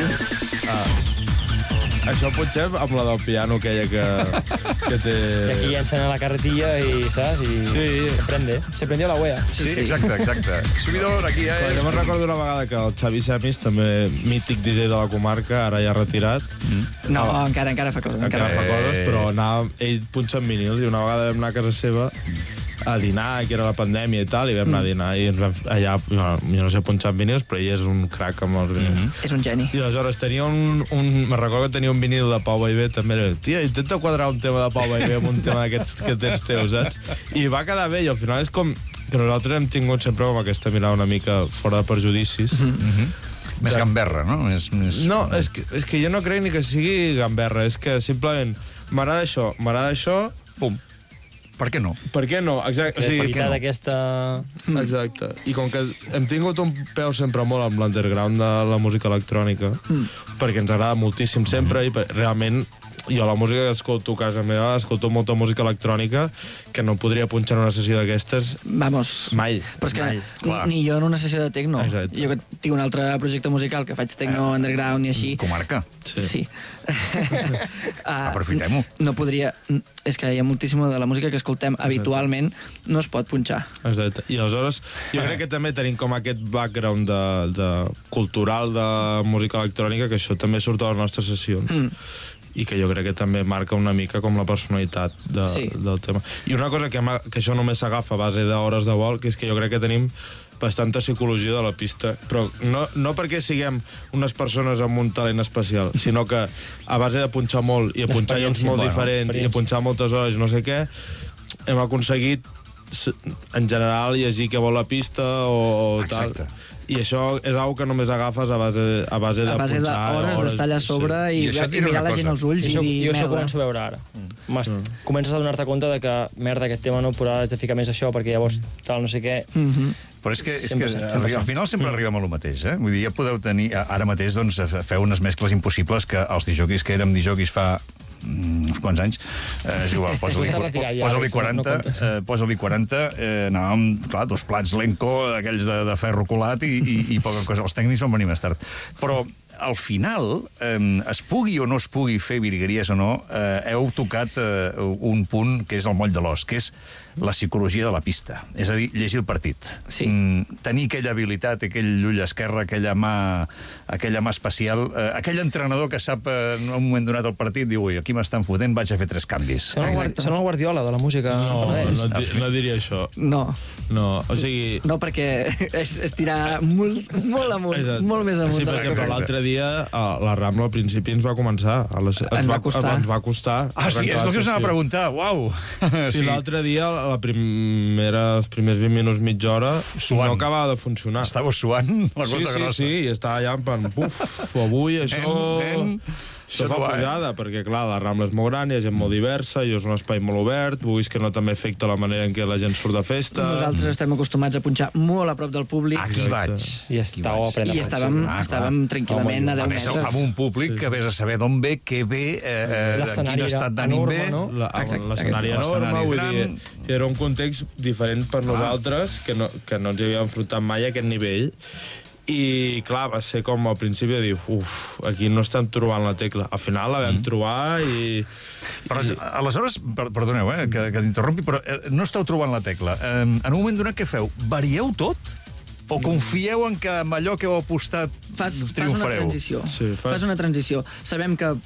Això punxem amb la del piano, aquella que té... I aquí ja encenen la carretilla i, saps? I se prendió la wea. Sí, exacte. Subidor, aquí, Jo me'n recordo una vegada que el Xavi Semis, també mític DJ de la comarca, ara ja retirat... No, encara fa coses. Encara fa coses, però ell punxa en vinils, i una vegada vam anar a casa seva a dinar, que era la pandèmia i tal, i vam anar a dinar, i ens vam allà, jo no sé punxar en vinils, però ell és un crac amb els vinils. És un geni. I aleshores tenia me recordo que tenia un vinil de Pau Vallvé, també era, tia, intenta quadrar un tema de Pau Vallvé amb un tema d'aquests que tens teus, saps? I va quedar bé, i al final és com que nosaltres hem tingut sempre com aquesta mirada una mica fora de perjudicis. Més gamberra, no? No, és que jo no crec ni que sigui gamberra, és que simplement m'agrada això, pum. Per què no? Per què no? Exacte. O sigui, d'aquesta... Exacte. I com que hem tingut un peu sempre molt amb l'underground de la música electrònica, perquè ens agrada moltíssim sempre, i realment jo la música que escolto a casa meva, escolto molta música electrònica que no podria punxar en una sessió d'aquestes mai. Però és que ni jo en una sessió de tecno. Exacte. Jo que tinc un altre projecte musical que faig tecno underground i així. Comarca. Sí. Aprofitem-ho. No podria... És que hi ha moltíssima de la música que escoltem habitualment no es pot punxar. Exacte. I aleshores jo crec que també tenim com aquest background cultural de música electrònica, que això també surt a les nostres sessions. I que jo crec que també marca una mica com la personalitat del tema. I una cosa que això només s'agafa a base d'hores de vol, que és que jo crec que tenim bastanta psicologia de la pista, però no perquè siguem unes persones amb un talent especial, sinó que a base de punxar molt i a punxar llocs molt diferents i a punxar moltes hores, no sé què, hem aconseguit en general llegir què vol la pista o tal. I això és una que només agafes a base de punxar d'hores d'estar allà a sobre i mirar la gent als ulls i dir jo això merda. començo a veure ara. Comences a donar-te compte de que, merda, aquest tema no podrà ficar més això, perquè llavors tal, no sé què... Però és que al final sempre arribem a lo mateix, eh? Vull dir, ja podeu tenir... Ara mateix, doncs, feu unes mescles impossibles que els disjockeys que érem disjockeys fa uns quants anys, és igual, posa-li 40, anàvem, clar, 2 plats Lenco, aquells de ferro colat i poca cosa. Els tècnics van venir més tard. Però al final, es pugui o no es pugui fer virgueries o no, heu tocat un punt que és el moll de l'os, que és la psicologia de la pista. És a dir, llegir el partit. Sí. Tenir aquella habilitat, aquell ull esquerre, aquella mà especial, aquell entrenador que sap en un moment donat el partit, diu, ui, aquí m'estan fotent, vaig a fer 3 canvis. Són el Guardiola de la música. No diria això. No. No, o sigui... No, perquè és tirar molt amunt, molt més amunt. Sí, per exemple, l'altre dia la Rambla al principi ens va començar. Ens va costar. Ah, sí, és el que us anava a preguntar, uau! Sí, l'altre dia, els primers 20 minuts, mitja hora, no acabava de funcionar. Estàveu suant la gota grossa. Sí, i estava allà en plan, avui això... Això fa pujada, perquè, clar, la Rambla és molt gran, hi ha gent molt diversa, i és un espai molt obert, vulguis que no també afecta la manera en què la gent surt de festa... Nosaltres estem acostumats a punxar molt a prop del públic. Aquí vaig. I estàvem tranquil·lament a 10 metres. Amb un públic que vés a saber d'on ve, què ve, de quin estat d'ànim ve... L'escenari enorme, vull dir, era un context diferent per nosaltres, que no ens hi havíem enfrontat mai a aquest nivell. I, clar, va ser com al principi de dir, aquí no estem trobant la tecla. Al final la vam trobar i... Però, aleshores, perdoneu, que t'interrompi, però no esteu trobant la tecla. En un moment donat, què feu? Varieu tot? O confieu en que amb allò que heu apostat triomfareu? Fas una transició. Sabem que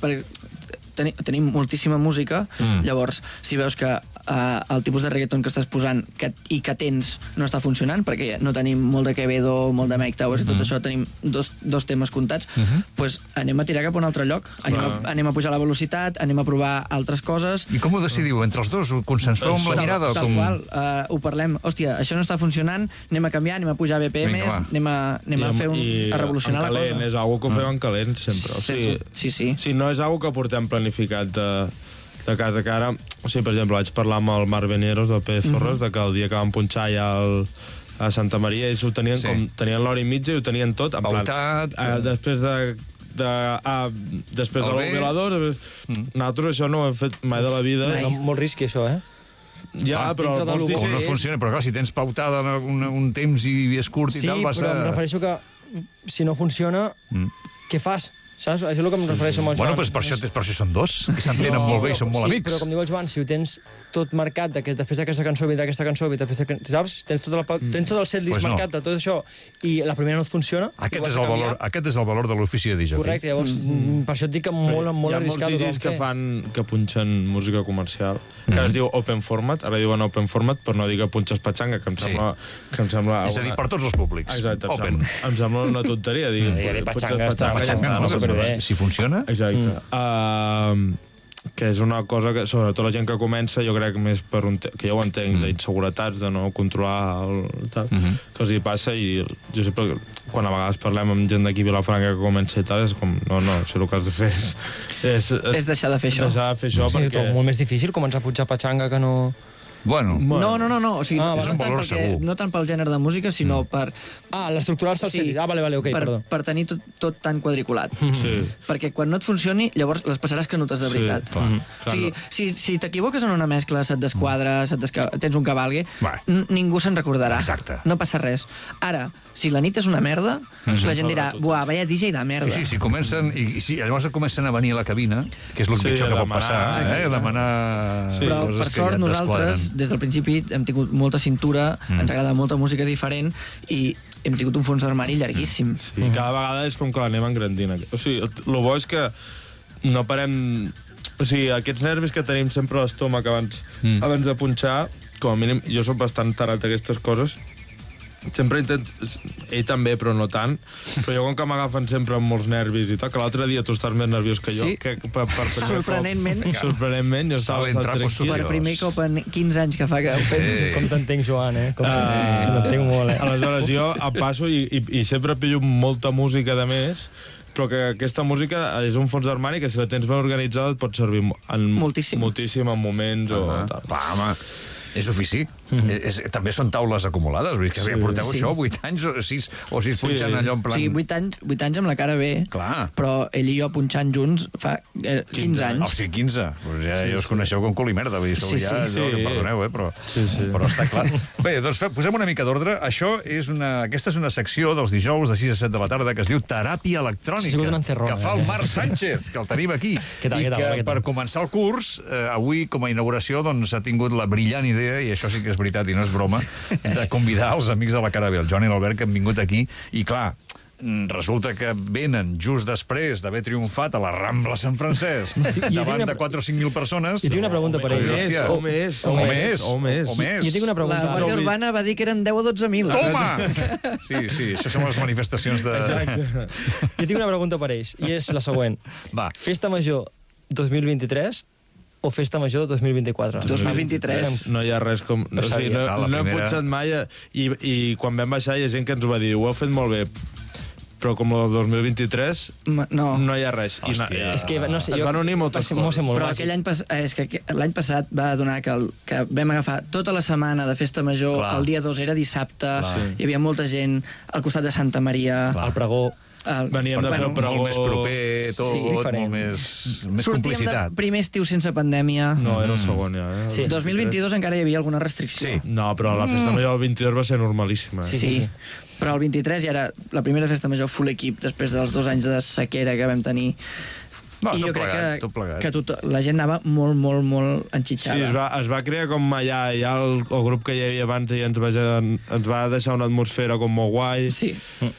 tenim moltíssima música, llavors, si veus que el tipus de reggaeton que estàs posant i que tens no està funcionant, perquè no tenim molt de Quevedo, molt de Mike Towers i tot això, tenim dos temes comptats, doncs anem a tirar cap a un altre lloc, anem a pujar la velocitat, anem a provar altres coses. I com ho decidiu? Entre els dos? Ho consensueu amb la mirada? Tal qual, ho parlem. Hòstia, això no està funcionant, anem a canviar, anem a pujar BPMs, anem a fer a revolucionar la cosa. És algo que ho feu en calent, sempre. Sí. Si no és algo que portem planificat de casa que ara... O sigui, per exemple, vaig parlar amb el Marc Venieros del Pérez Zorres de que el dia que vam punxar ja a Santa Maria ells ho tenien tenien l'hora i mitja i ho tenien tot. Pautat. Després dels violadors... Nosaltres això no ho hem fet mai de la vida. Molt risqui, això, Ja, però no funciona. Però clar, si tens pautada un temps i és curt i tal, va ser... Sí, però em refereixo que si no funciona, què fas? Saps? Això és el que em refereixo amb el Joan. Bueno, però per això són dos, que s'entenen molt bé i són molt amics. Però com diu el Joan, si ho tens tot marcat, després d'aquesta cançó vindrà aquesta cançó, saps? Tens tot el setlist marcat de tot això i la primera no et funciona... Aquest és el valor de l'ofici de DJ. Correcte, llavors, per això et dic que molt arriscat. Hi ha molts DJs que punxen música comercial, que ara es diu open format, ara diuen open format, per no dir que punxes patxanga, que em sembla... És a dir, per tots els públics. Exacte, open. Em sembla una tonteria dir patxanga, si funciona... Exacte. Que és una cosa que, sobretot la gent que comença, jo crec més per que ja ho entenc, d'inseguretats, de no controlar que els hi passa, i jo sempre, quan a vegades parlem amb gent d'aquí a Vilafranca que comença i tal, és com, no, si el que has de fer és deixar de fer això. Deixar de fer això, perquè... És molt més difícil començar a punxar patxanga que no... Bueno. No. O sigui, és un valor segur. No tant pel gènere de música, sinó per... l'estructurar-se al celler. Vale, ok, perdó. Per tenir tot tan quadriculat. Sí. Perquè quan no et funcioni, llavors les passaràs que notes de veritat. O sigui, si t'equivoques en una mescla, se't desquadra, tens un cabalgue, ningú se'n recordarà. Exacte. No passa res. Ara, si la nit és una merda, la gent dirà, buah, vaya DJ de merda. Sí, comencen, i llavors comencen a venir a la cabina, que és el pitjor que pot passar, a demanar... Però, per sort, nosaltres, des del principi, hem tingut molta cintura, ens agrada molta música diferent, i hem tingut un fons d'armari llarguíssim. Sí, cada vegada és com que l'anem engrandint. O sigui, el bo és que no parem... O sigui, aquests nervis que tenim sempre a l'estómac abans de punxar, com a mínim, jo soc bastant tarat d'aquestes coses, sempre intento... Ell també, però no tant. Però jo com que m'agafen sempre amb molts nervis i tal, que l'altre dia tu estàs més nerviós que jo. Sí. Que per Sorprenentment. Sorprenentment, jo estava tranquil. Per primer cop en 15 anys que fa que ho fem. Com t'entenc, Joan, t'entenc molt, Aleshores, jo em passo i sempre pillo molta música de més, però que aquesta música és un fons d'armari que si la tens ben organitzada et pot servir moltíssim en moments o tal. Va, home, és ofici. També són taules acumulades. Vull dir que ja porteu això 8 anys o 6 punxant allò en plan... Sí, 8 anys amb la cara bé. Clar. Però ell i jo punxant junts fa 15 anys. O sigui, 15. Pues ja us coneixeu com cul i merda. Vull dir, perdoneu, però està clar. Bé, doncs posem una mica d'ordre. Aquesta és una secció dels dijous de 6 a 7 de la tarda que es diu Teràpia Electrònica, que fa el Marc Sánchez, que el tenim aquí. I que per començar el curs, avui, com a inauguració, doncs ha tingut la brillant idea, i això sí que és veritat i no és broma, de convidar els amics de la cara bé, el Joan i l'Albert, que han vingut aquí, i clar, resulta que venen just després d'haver triomfat a la Rambla Sant Francesc davant de 4 o 5.000 persones. Jo tinc una pregunta per ells. O més. Jo tinc una pregunta. La Guàrdia Urbana va dir que eren 10 o 12.000. Toma! Sí, això són les manifestacions de... Jo tinc una pregunta per ells, i és la següent. Va. Festa Major 2023 o Festa Major 2024? 2023. No hi ha res com... No hem punxat mai i quan vam baixar hi ha gent que ens ho va dir, ho heu fet molt bé, però com el 2023 no hi ha res. Hòstia. És que, no sé, es van unir moltes coses. Però aquell any l'any passat va donar que vam agafar tota la setmana de Festa Major, el dia 2 era dissabte, hi havia molta gent al costat de Santa Maria. Al pregó. Veníem de fer el pregó. Molt més proper, tot, molt més complicitat. Sortíem de primer estiu sense pandèmia. No, era el segon, ja. Sí. 2022 encara hi havia alguna restricció. Sí. No, però la festa major del 22 va ser normalíssima. Sí. Però el 23 ja era la primera festa major full equip, després dels 2 anys de sequera que vam tenir. I jo crec que la gent anava molt enxitxada. Sí, es va crear com allà el grup que hi havia abans i ens va deixar una atmosfera com molt guai. Sí.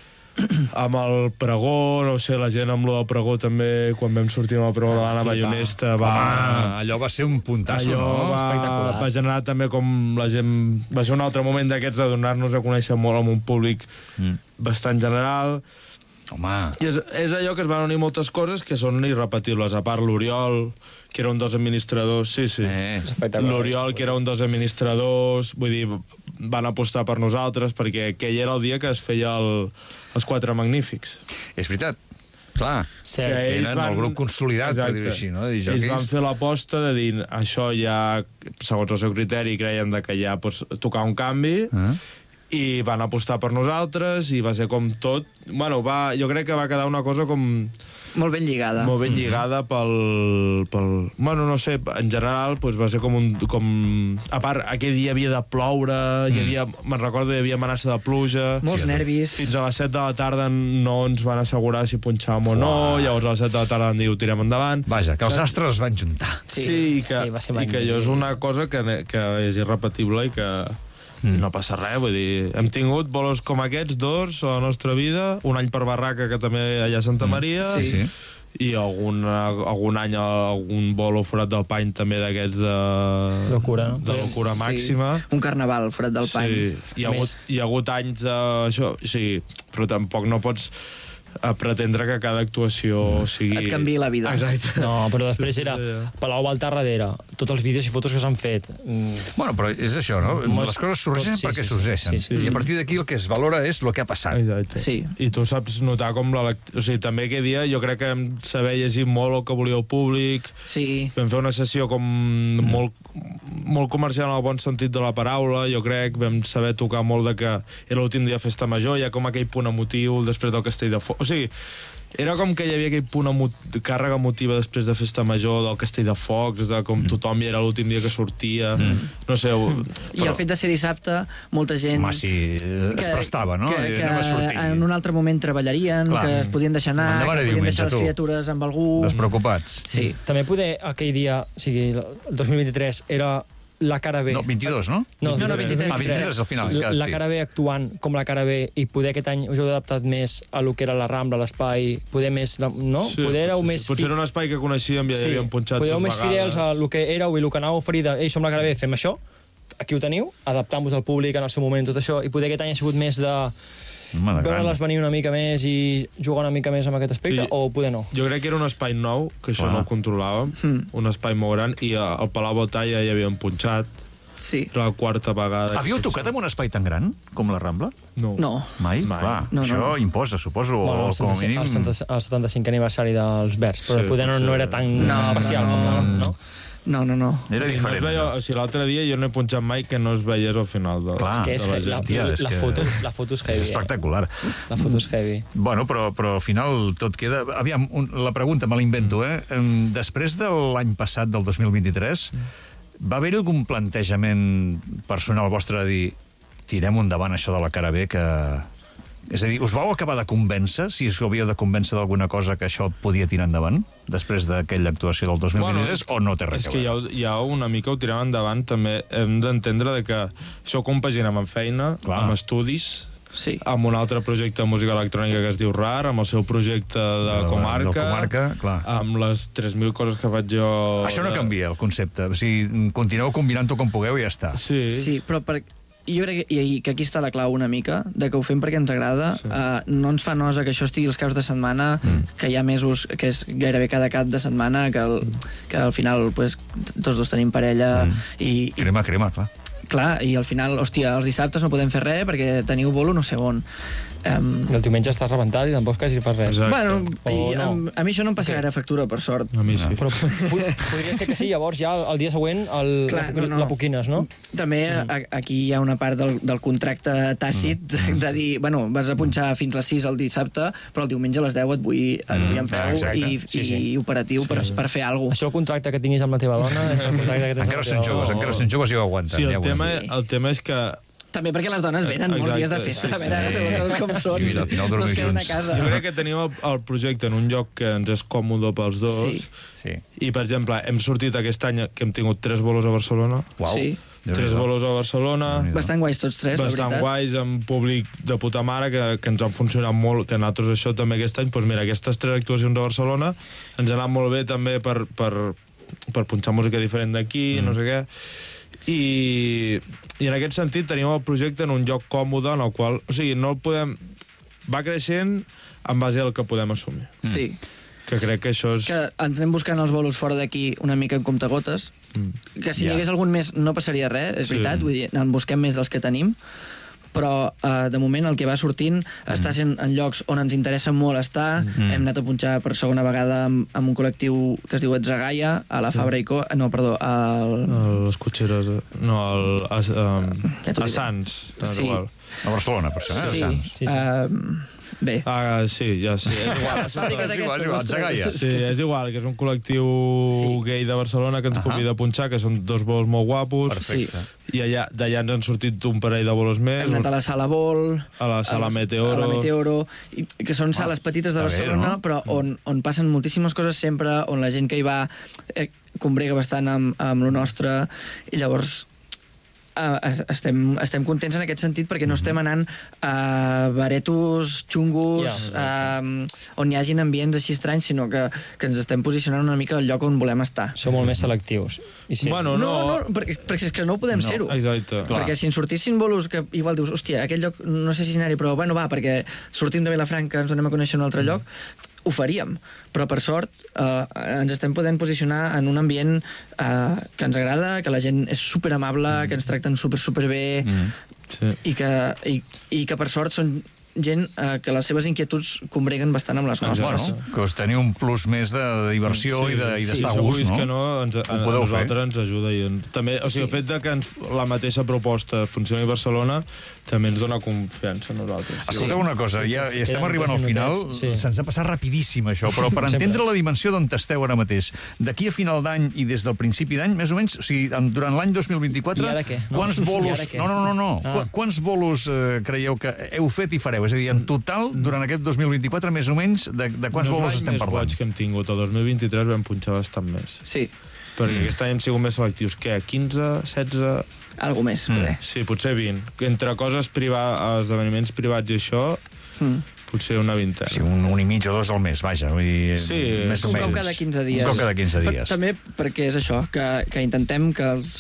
Amb el pregó, no sé, la gent amb lo del pregó també, quan vam sortir amb el pregó de l'Anna Ballonesta, allò va ser un puntasso, no? Va generar també com la gent... Va ser un altre moment d'aquests de donar-nos a conèixer molt amb un públic bastant general. Home... És allò que es van unir moltes coses que són irrepetibles. A part, l'Oriol, que era un dels administradors... Sí. L'Oriol, que era un dels administradors... Vull dir, van apostar per nosaltres perquè aquell era el dia que es feia els 4 Magnífics. És veritat. Clar, que eren el grup consolidat, per dir-ho així, no? Ells van fer l'aposta de dir això ja, segons el seu criteri, creien que ja pots tocar un canvi, i van apostar per nosaltres, i va ser com tot... Bueno, jo crec que va quedar una cosa com... Molt ben lligada. Molt ben lligada pel... Bueno, no sé, en general va ser com un... A part, aquell dia havia de ploure, me'n recordo, hi havia amenaça de pluja... Molts nervis. Fins a les 7 de la tarda no ens van assegurar si punxàvem o no, llavors a les 7 de la tarda van dir ho tirem endavant... Vaja, que els astres es van juntar. Sí, i que allò és una cosa que és irrepetible i que... No passa res, vull dir... Hem tingut bolos com aquests, 2, a la nostra vida, un any per Barraca, que també allà a Santa Maria, i algun any algun bolo forat del pany també d'aquests de... Locura, no? De locura màxima. Un carnaval forat del pany. Sí, hi ha hagut anys d'això, sí, però tampoc no pots... a pretendre que cada actuació sigui... Et canviï la vida. Exacte. No, però després era Palau Baltar darrere, tots els vídeos i fotos que s'han fet. Bueno, però és això, no? Les coses sorgeixen perquè sorgeixen. I a partir d'aquí el que es valora és el que ha passat. Exacte. Sí. I tu saps notar com o sigui, també aquell dia jo crec que vam saber llegir molt el que volia el públic. Sí. Vam fer una sessió com molt comercial en el bon sentit de la paraula, jo crec. Vam saber tocar molt de que era l'últim dia de Festa Major, hi ha com aquell punt emotiu després del Castell de Focs. O sigui, era com que hi havia aquell punt de càrrega emotiva després de Festa Major, del Castell de Focs, de com tothom hi era l'últim dia que sortia, no sé... I el fet de ser dissabte, molta gent... Home, sí, es prestava, no? Que en un altre moment treballarien, que es podien deixar anar, que podien deixar les criatures amb algú... Despreocupats. Sí. També poder aquell dia, o sigui, el 2023, era la cara B... No, 22, no? No, 23. 23 és el final. La cara B actuant com la cara B i poder aquest any us heu adaptat més a lo que era la Rambla, l'espai, poder més... No? Sí, poder éreu més... Potser era un espai que coneixíem i ja havíem punxat poder dues més fidels a lo que éreu i lo que anàveu a oferir de ei, som la cara B, fem això, aquí ho teniu, adaptant-vos al públic en el seu moment, tot això, i poder aquest any ha sigut més de veure-les venir una mica més i jugar una mica més amb aquest aspecte, o poder no? Jo crec que era un espai nou, que això no ho controlàvem, un espai molt gran, i al Palau Baltà ja hi havíem punxat. Sí. Era la quarta vegada. Havíeu tocat en un espai tan gran com la Rambla? No. Mai? Clar, No, això no. imposa, suposo, Bueno, o com a mínim... el 75 aniversari dels Verds, però Sí, poder no era tan especial com la... No? No. Era diferent. No es veia, o sigui, l'altre dia jo no he punxat mai que no es veiés al final de, Clar, Que és, de la la, gestió. la foto és heavy. És espectacular. La foto és heavy. Bueno, però al final tot queda... Aviam, la pregunta me l'invento, Després de l'any passat, del 2023, va haver-hi algun plantejament personal vostre de dir tirem endavant això de la cara B, que... És a dir, us vau acabar de convèncer, si us havíeu de convèncer d'alguna cosa que això podia tirar endavant, després d'aquella actuació del 2023, o no té res És a que veure? ja una mica ho tirem endavant, també hem d'entendre de que això ho compaginem amb feina, Clar. amb estudis, Sí. amb un altre projecte de música electrònica que es diu RAR, amb el seu projecte de comarca, De comarca, clar. amb les 3.000 coses que faig jo... Això no canvia, el concepte. O sigui, continueu combinant-ho com pugueu i ja està. Sí, però jo crec que aquí està la clau una mica, de que ho fem perquè ens agrada. No ens fa nosa que això estigui els caps de setmana, que hi ha mesos, que és gairebé cada cap de setmana, que al final pues, tots dos tenim parella i Crema, clar. clar, i al final, hòstia, els dissabtes no podem fer res perquè teniu bolo no sé on. I el diumenge estàs rebentat i tampoc quasi fas res. Exacte. Bueno, O no. a mi això no em passa gaire factura, per sort. A mi sí. Però podria ser que sí, llavors ja el dia següent Clar, no. la poquines, no? També aquí hi ha una part del contracte tàcit de dir, bueno, vas a punxar fins les 6 el dissabte, però el diumenge a les 10 et vull en peu exacte. i operatiu per fer alguna cosa. Això el contracte que tinguis amb la teva dona és el contracte que tens Encara amb són la teva joves, i ho aguanten. Sí, ja ho el tema és que També perquè les dones venen molts dies de festa, sí, a veure, les coses com són. Sí, al final no dormir es queden a junts. casa. jo crec que tenim el projecte en un lloc que ens és còmode pels dos, Sí. i, per exemple, hem sortit aquest any que hem tingut 3 bolos a Barcelona, Uau. Sí. 3 bolos a Barcelona, Bastant guais tots tres, la bastant veritat. guais, amb públic de puta mare, que ens han funcionat molt, que nosaltres això també aquest any, doncs mira, aquestes 3 actuacions a Barcelona ens han anat molt bé també per punxar música diferent d'aquí, no sé què, i en aquest sentit tenim el projecte en un lloc còmode en el qual, o sigui, no el podem... Va creixent en base al que podem assumir. Sí. Que crec que això és... Que ens anem buscant els bolos fora d'aquí una mica en comptagotes, que si n'hi hagués algun més no passaria res, és veritat, vull dir, en busquem més dels que tenim, però de moment el que va sortint està sent en llocs on ens interessa molt estar. Hem anat a punxar per segona vegada amb un col·lectiu que es diu Etzagaia, a la Fabra i Co... No, perdó, Les cotxeres... No, a Sants. Sí. Igual. A Barcelona, per això, Sí. Sants. Sí, sí. Bé. Sí, ja sí. És igual. Les fàbriques És igual, aquestes, Etzagaia. Sí, és igual, que és un col·lectiu gay de Barcelona que ens convida a punxar, que són 2 bolos molt guapos. Perfecte. I d'allà ens han sortit un parell de bolos més. Hem anat a la Sala Vol, A la Sala Meteoro. a la Meteoro, que són sales petites de està bé, Barcelona, no? però on passen moltíssimes coses sempre, on la gent que hi va combrega bastant amb lo nostre, i llavors estem contents en aquest sentit perquè no estem anant a baretos xungos on hi hagin ambients així estranys, sinó que ens estem posicionant una mica al lloc on volem estar. Som molt més selectius. I sí. Bueno, No, perquè és que no podem ser-ho. Exacte. Perquè si ens sortissin bolos que igual dius, hòstia, aquest lloc no sé si anar-hi, però bueno, va, perquè sortim de Vilafranca, ens anem a conèixer un altre lloc, ho faríem. Però, per sort, ens estem podent posicionar en un ambient que ens agrada, que la gent és superamable, que ens tracten superbé, Sí. i que, per sort, són gent que les seves inquietuds combreguen bastant amb les nostres. Bueno, que us teniu un plus més de diversió i d'estar a segur gust, és no? que no, Ho podeu fer. nosaltres ens ajuda. També, o sigui, el fet de que la mateixa proposta funcioni a Barcelona també ens dona confiança a nosaltres. Escolteu una cosa, ja estem Queden arribant al 3 final, minutets, sí. se'ns ha passat rapidíssim això, però per entendre la dimensió d'on esteu ara mateix, d'aquí a final d'any i des del principi d'any, més o menys, o sigui, durant l'any 2024, I ara què? No? quants I bolos... ara què? No. Ah. Quants bolos creieu que heu fet i fareu? És a dir, en total, durant aquest 2024, més o menys, de quants bolos estem Els parlant? anys que hem tingut, el 2023 vam punxar bastant més. Sí, Perquè aquest any hem sigut més selectius. Què? 15, 16... algo més, poder. Sí, potser 20. Entre coses privades, esdeveniments privats i això, potser una vintena. Sí, un i mig o 2 al mes, vaja. Vull dir, Sí, més o Un menys. cop cada 15 dies. Un cop cada 15 dies. També perquè és això, que intentem que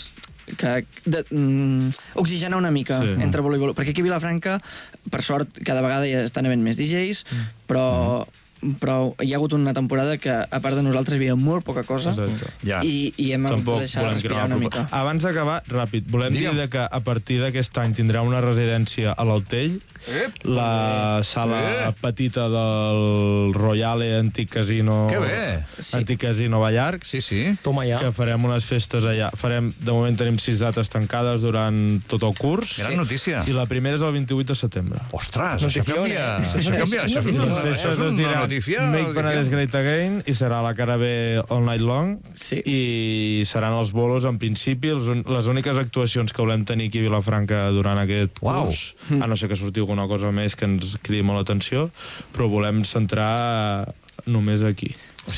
oxigenar una mica entre bolo i bolo. Perquè aquí a Vilafranca, per sort, cada vegada ja estan havent més DJs, però hi ha hagut una temporada que, a part de nosaltres, hi havia molt poca cosa i hem hagut de deixar respirar una mica. Abans d'acabar, ràpid, volem dir que a partir d'aquest any tindrà una residència a l'Altell, la sala petita del Royale Antic Casino Antic Casino Ballarcs, que farem unes festes allà. De moment tenim 6 dates tancades durant tot el curs. Gran notícia. I la primera és el 28 de setembre. Ostres, això canvia. Això és una notícia. Make Penedès Great Again, i serà la cara B all night long, i seran els bolos, en principi, les úniques actuacions que volem tenir aquí a Vilafranca durant aquest curs, a no ser que sortiu alguna cosa més que ens cridi molt l'atenció, però volem centrar només aquí.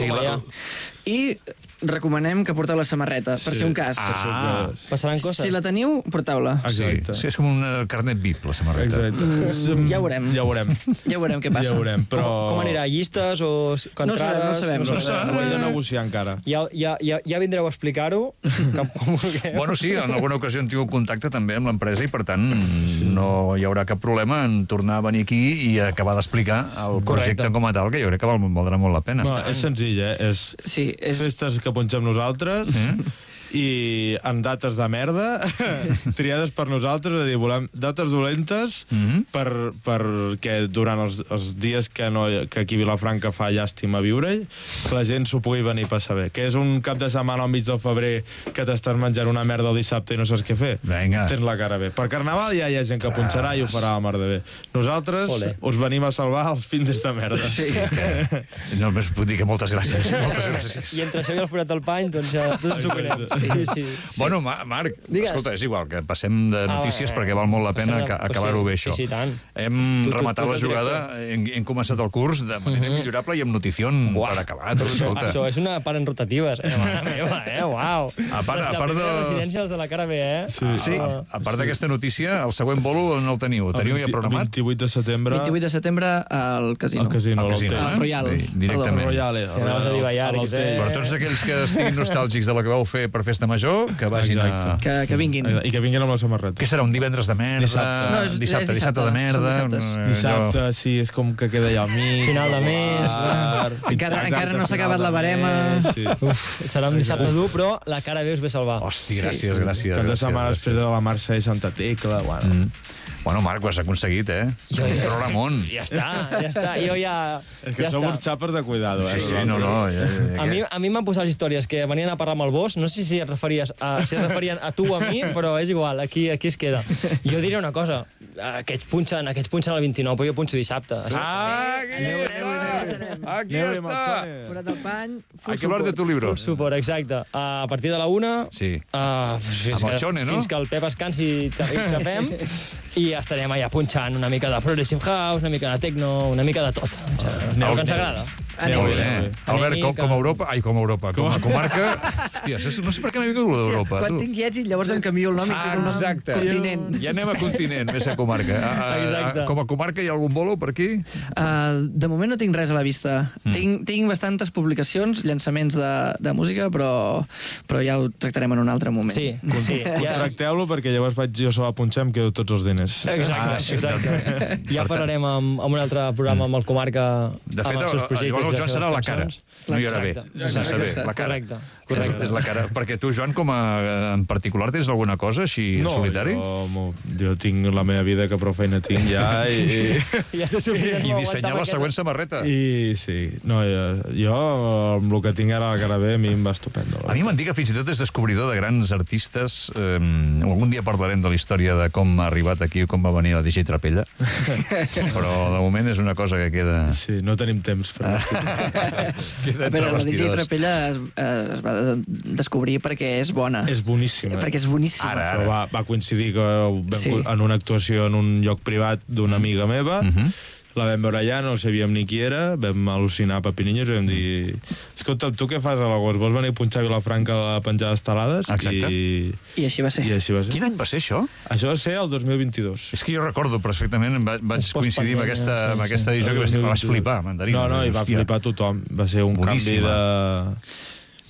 I recomanem que porteu la samarreta, per ser un cas. Passaran coses. Si la teniu, porteu-la. Exacte. Sí, és com un carnet VIP, la samarreta. Ja ho veurem. Ja ho veurem. Ja veurem què passa. Ja ho veurem, però... Com anirà? Llistes o contrades? No sabem. Ho hem de negociar encara. Ja vindreu a explicar-ho. Bueno, sí, en alguna ocasió hem tingut contacte també amb l'empresa i, per tant, no hi haurà cap problema en tornar a venir aquí i acabar d'explicar el projecte com a tal, que jo crec que valdrà molt la pena. És senzill, és festes que punxem nosaltres i en dates de merda triades per nosaltres, és a dir, volem dates dolentes perquè durant els dies que aquí a Vilafranca fa llàstima viure-hi, la gent s'ho pugui venir a passar bé. Que és un cap de setmana al mig del febrer que t'estàs menjant una merda el dissabte i no saps què fer? Tens la cara bé. Per Carnaval ja hi ha gent que punxarà i ho farà la mar de bé. Nosaltres us venim a salvar els fins de merda. Només puc dir que moltes gràcies. I entre això i el forat del pany, doncs ja tots ens ho querem. Sí. Bueno, Marc, escolta, és igual, que passem de notícies perquè val molt la pena acabar-ho bé, això. Sí, tant. Hem rematat la jugada, hem començat el curs de manera millorable i amb notició per acabar. Això és una part en rotatives. Mare meva, uau. A part de residència de la cara B, Sí. A part d'aquesta notícia, el següent bolo on el teniu? Teniu ja programat? 28 de setembre... 28 de setembre al Casino. Al Casino, al Royal. Directament. Anaves a dir Ballarcs, Per tots aquells que estiguin nostàlgics de la que vau fer per Festa Major, que vagin a... Que vinguin. I que vinguin amb la samarreta. Què serà, un divendres de merda? Dissabte de merda? Dissabte, sí, és com que queda allà al mig. Final de mes. Encara no s'ha acabat la barema. Serà un dissabte dur, però la cara B us ve salvar. Hòstia, gràcies. Cada setmana després de la Mercè i Santa Tecla, Bueno, Marc, ho has aconseguit, Programón. Ja està. Jo ja... És que som uns xapes de cuidado, Sí, no. A mi m'han posat les històries que venien a parlar amb el boss, no sé si es referien a tu o a mi, però és igual, aquí es queda. Jo diré una cosa, aquests punxen el 29, però jo punxo dissabte. Aquí està. Forat del pany, Hay que hablar de tu libro. Full support, exacte. A partir de la 1... Sí. Amb el Xone, no? Fins que el Pep es cansi i xapem, i estarem allà punxant una mica de Progressive House, una mica de techno, una mica de tot. El que ens agrada. Molt bé. Albert, com a Europa, com a comarca... Hòstia, no sé per què m'he vingut d'Europa. Quan tingui èxit, llavors em canvio el nom i fico el nom continent. Ja anem a continent, més a comarca. Com a comarca hi ha algun bolo per aquí? De moment no tinc res a la vista. Tinc bastantes publicacions, llançaments de música, però ja ho tractarem en un altre moment. Sí. Contracteu-lo perquè llavors vaig jo sola a punxar i em quedo tots els diners. Exacte. Ja parlarem amb un altre programa amb el comarca, amb els seus projectes. El Joan serà la cara. No hi haurà bé. Sense bé. La cara. Correcte. És la cara. Perquè tu, Joan, en particular, tens alguna cosa així en solitari? No, jo tinc la meva vida, que prou feina tinc ja, i dissenyar la següent samarreta. I sí. No, jo, amb el que tinc ara a la cara B, a mi em va estupendo. A mi m'han dit que fins i tot és descobridor de grans artistes. Algun dia parlarem de la història de com ha arribat aquí, com va venir la DJ Trapella. Però, de moment, és una cosa que queda... Sí, no tenim temps per Però la DJ Trapella es va descobrir perquè és bona. És boníssima. Perquè és boníssima. Però va coincidir en una actuació en un lloc privat d'una amiga meva. La vam veure allà, no sabíem ni qui era, vam al·lucinar pepininyos i vam dir: escolta, tu què fas a l'agost? Vols venir a punxar a Vilafranca a penjar estelades? Exacte. I així va ser. Quin any va ser això? Això va ser el 2022. És que jo recordo perfectament, vaig coincidir amb aquesta edició que vaig flipar, mandarina. No, i va flipar tothom. Va ser un canvi de...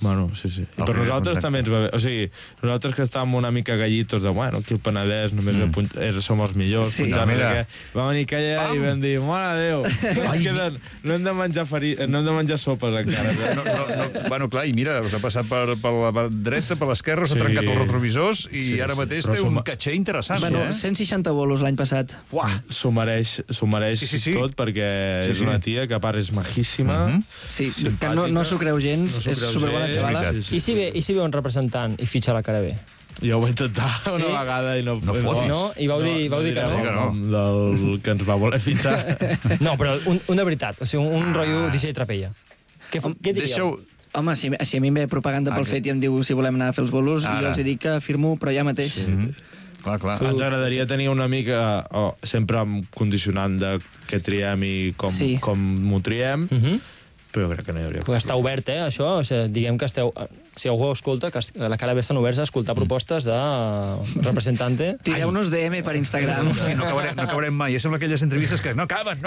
Bueno, sí. I per nosaltres també ens va bé. O sigui, nosaltres que estàvem una mica gallitos de, bueno, aquí el Penedès només som els millors. Sí. Va venir aquella i vam dir, mare de Déu, no hem de menjar sopes encara. Bueno, clar, i mira, us ha passat per la dreta, per l'esquerra, s'ha trencat els retrovisors i ara mateix té un catxer interessant. Bueno, 160 bolos l'any passat. S'ho mereix tot perquè és una tia que a part és majíssima. Sí, que no s'ho creu gens, és superbona xavala. I si ve un representant i fitxa la cara B? Jo ho vaig intentar una vegada i no fotis. No? I vau dir que no? Del que ens va voler fitxar. No, però un de veritat, o sigui, un rotllo DJ Trapella. Què diríeu? Home, si a mi em ve propaganda pel fet i em diu si volem anar a fer els bolos, jo els dic que firmo, però ja mateix. Clar. Ens agradaria tenir una mica, sempre amb condicionant de què triem i com m'ho triem, però crec que no hi hauria... Està obert, això? O sigui, diguem que esteu... Si algú escolta, que la cara bé estan oberts a escoltar propostes de representante. Tireu-nos DM per Instagram. Hosti, no acabarem mai. Sembla aquelles entrevistes que no acaben,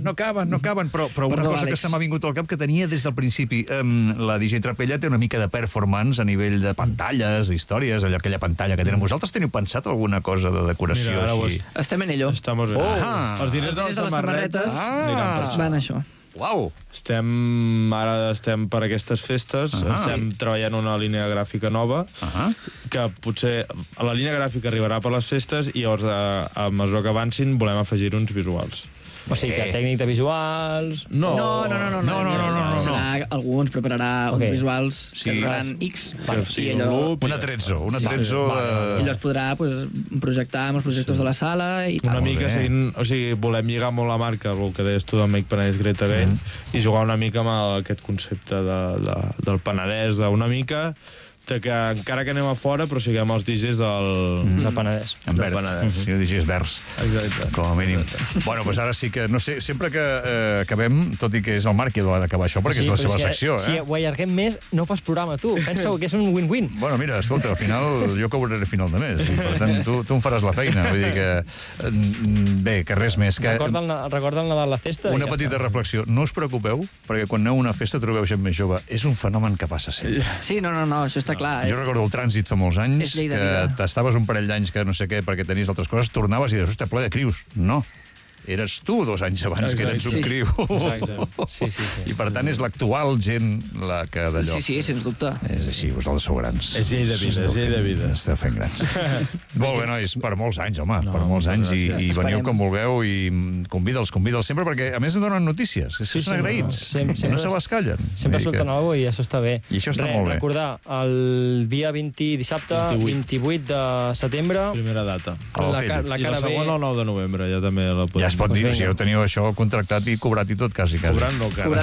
però una cosa que se m'ha vingut al cap que tenia des del principi. La DJ Trapella té una mica de performance a nivell de pantalles, d'històries, aquella pantalla que tenen. Vosaltres teniu pensat alguna cosa de decoració així? Estem en ello. Els diners de les samarretes van a això. Uau! Ara estem per aquestes festes, estem treballant una línia gràfica nova, que potser la línia gràfica arribarà per les festes i llavors, a mesura que avancin, volem afegir uns visuals. O sigui, que tècnic de visuals... No. Serà algú ens prepararà uns visuals que duraran X. I allò... Un atrezzo. I allò es podrà projectar amb els projectors de la sala i tal. Una mica seguint... O sigui, volem lligar molt la marca, el que deies tu del Make Penedès Great Again, i jugar una mica amb aquest concepte del Penedès, d'una mica... que encara que anem a fora, però siguem els DJs del Penedès. En verd. Sí, DJs verds. Exacte. Com a mínim. Bueno, doncs ara sí que, no sé, sempre que acabem, tot i que és el Marc qui ha d'acabar això, perquè és la seva secció, Si ho allarguem més, no fas programa, tu. Pensa que és un win-win. Bueno, mira, escolta, al final jo cobraré a final de mes, i per tant tu em faràs la feina. Vull dir que... Bé, que res més. Recorda el Nadal la festa. Una petita reflexió. No us preocupeu, perquè quan aneu a una festa trobeu gent més jove. És un fenomen que passa sempre. Sí, no, això està clar. Jo recordo el trànsit fa molts anys, que t'estaves un parell d'anys que no sé què perquè tenies altres coses, tornaves i deies, hòstia, ple de crius. No. Eres tu 2 anys abans que eres un criu. Sí. I per tant és l'actual gent la que d'allò. Sí, sens dubte. És així, vosaltres sou grans. És llei de vida. Esteu fent grans. Molt bé, nois, per molts anys, home, per molts anys, i veniu com vulgueu i convida'ls sempre, perquè a més donen notícies. Són agraïts. No se les callen. Sempre surten alguna cosa i això està bé. I això està molt bé. Recordar, el dia 20, dissabte, 28 de setembre... Primera data. La cara B. I la segona el 9 de novembre, ja també la podem... Ja es pot dir, si heu teniu això contractat i cobrat i tot, quasi. Cobrant no, cara.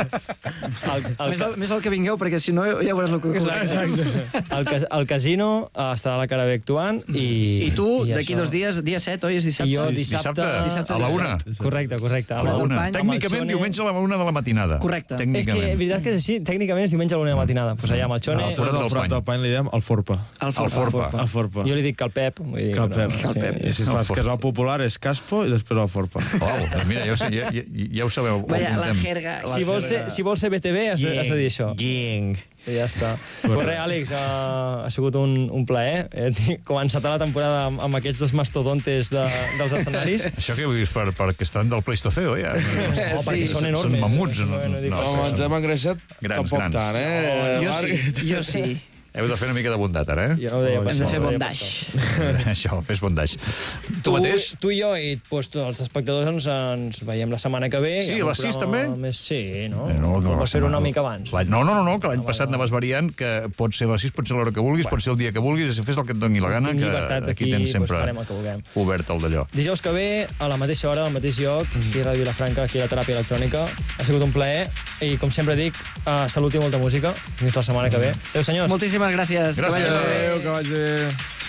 Més el que vingueu, perquè si no ja veuràs el que cobreu. El casino estarà a la cara B actuant i tu, d'aquí 2 dies, dia 7, oi? És dissabte? I jo dissabte a la 1. Correcte. A la 1. Tècnicament diumenge a la 1 de la matinada. Correcte. És que, veritat que és així, tècnicament és diumenge a la 1 de la matinada. Pues allà amb el Xone... Al forat del pany li diem el Forpa. El Forpa. Jo li dic Calpep. Calpep. I si fas casal popular és Caspo i després el Forpa. Mira, ja ho sabeu. Vaya, la jerga. Si vols ser BTV, has de dir això. Ja està. Pues res, Àlex, ha sigut un plaer. Començat la temporada amb aquests 2 mastodontes dels escenaris. Això què ho dius? Perquè estan del Pleistoceo, ja? No, perquè són enormes. Són mamuts. Ens hem engreixat tampoc tant, Jo sí. Heu de fer una mica de bondat, ara, Jo no ho deia. Hem de fer bondage. Això, fes bondage. Tu mateix? Tu i jo, i els espectadors ens veiem la setmana que ve. Sí, a les 6 també? Sí, no? Va ser una mica abans. No, que l'any passat anaves variant, que pot ser a les 6, pot ser a l'hora que vulguis, pot ser el dia que vulguis, fes el que et doni la gana, que aquí tens sempre obert el d'allò. Dijous que ve, a la mateixa hora, al mateix lloc, aquí a Ràdio Vilafranca, aquí a la Teràpia Electrònica. Ha sigut un plaer, i com sempre dic, salut i molta música. Fins la setmana que ve. Adéu, senyors. Moltíssimes gràcies. Gràcies. Adéu, que vagi bé.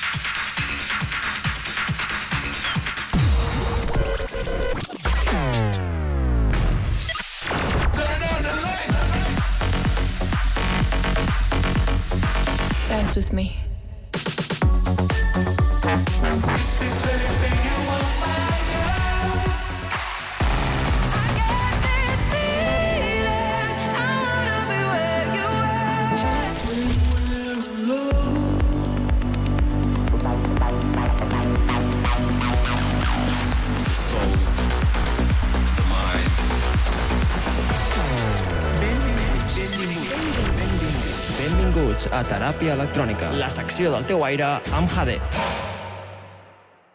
Dance with me. Benvinguts a Teràpia Electrònica, la secció del teu aire amb Jade.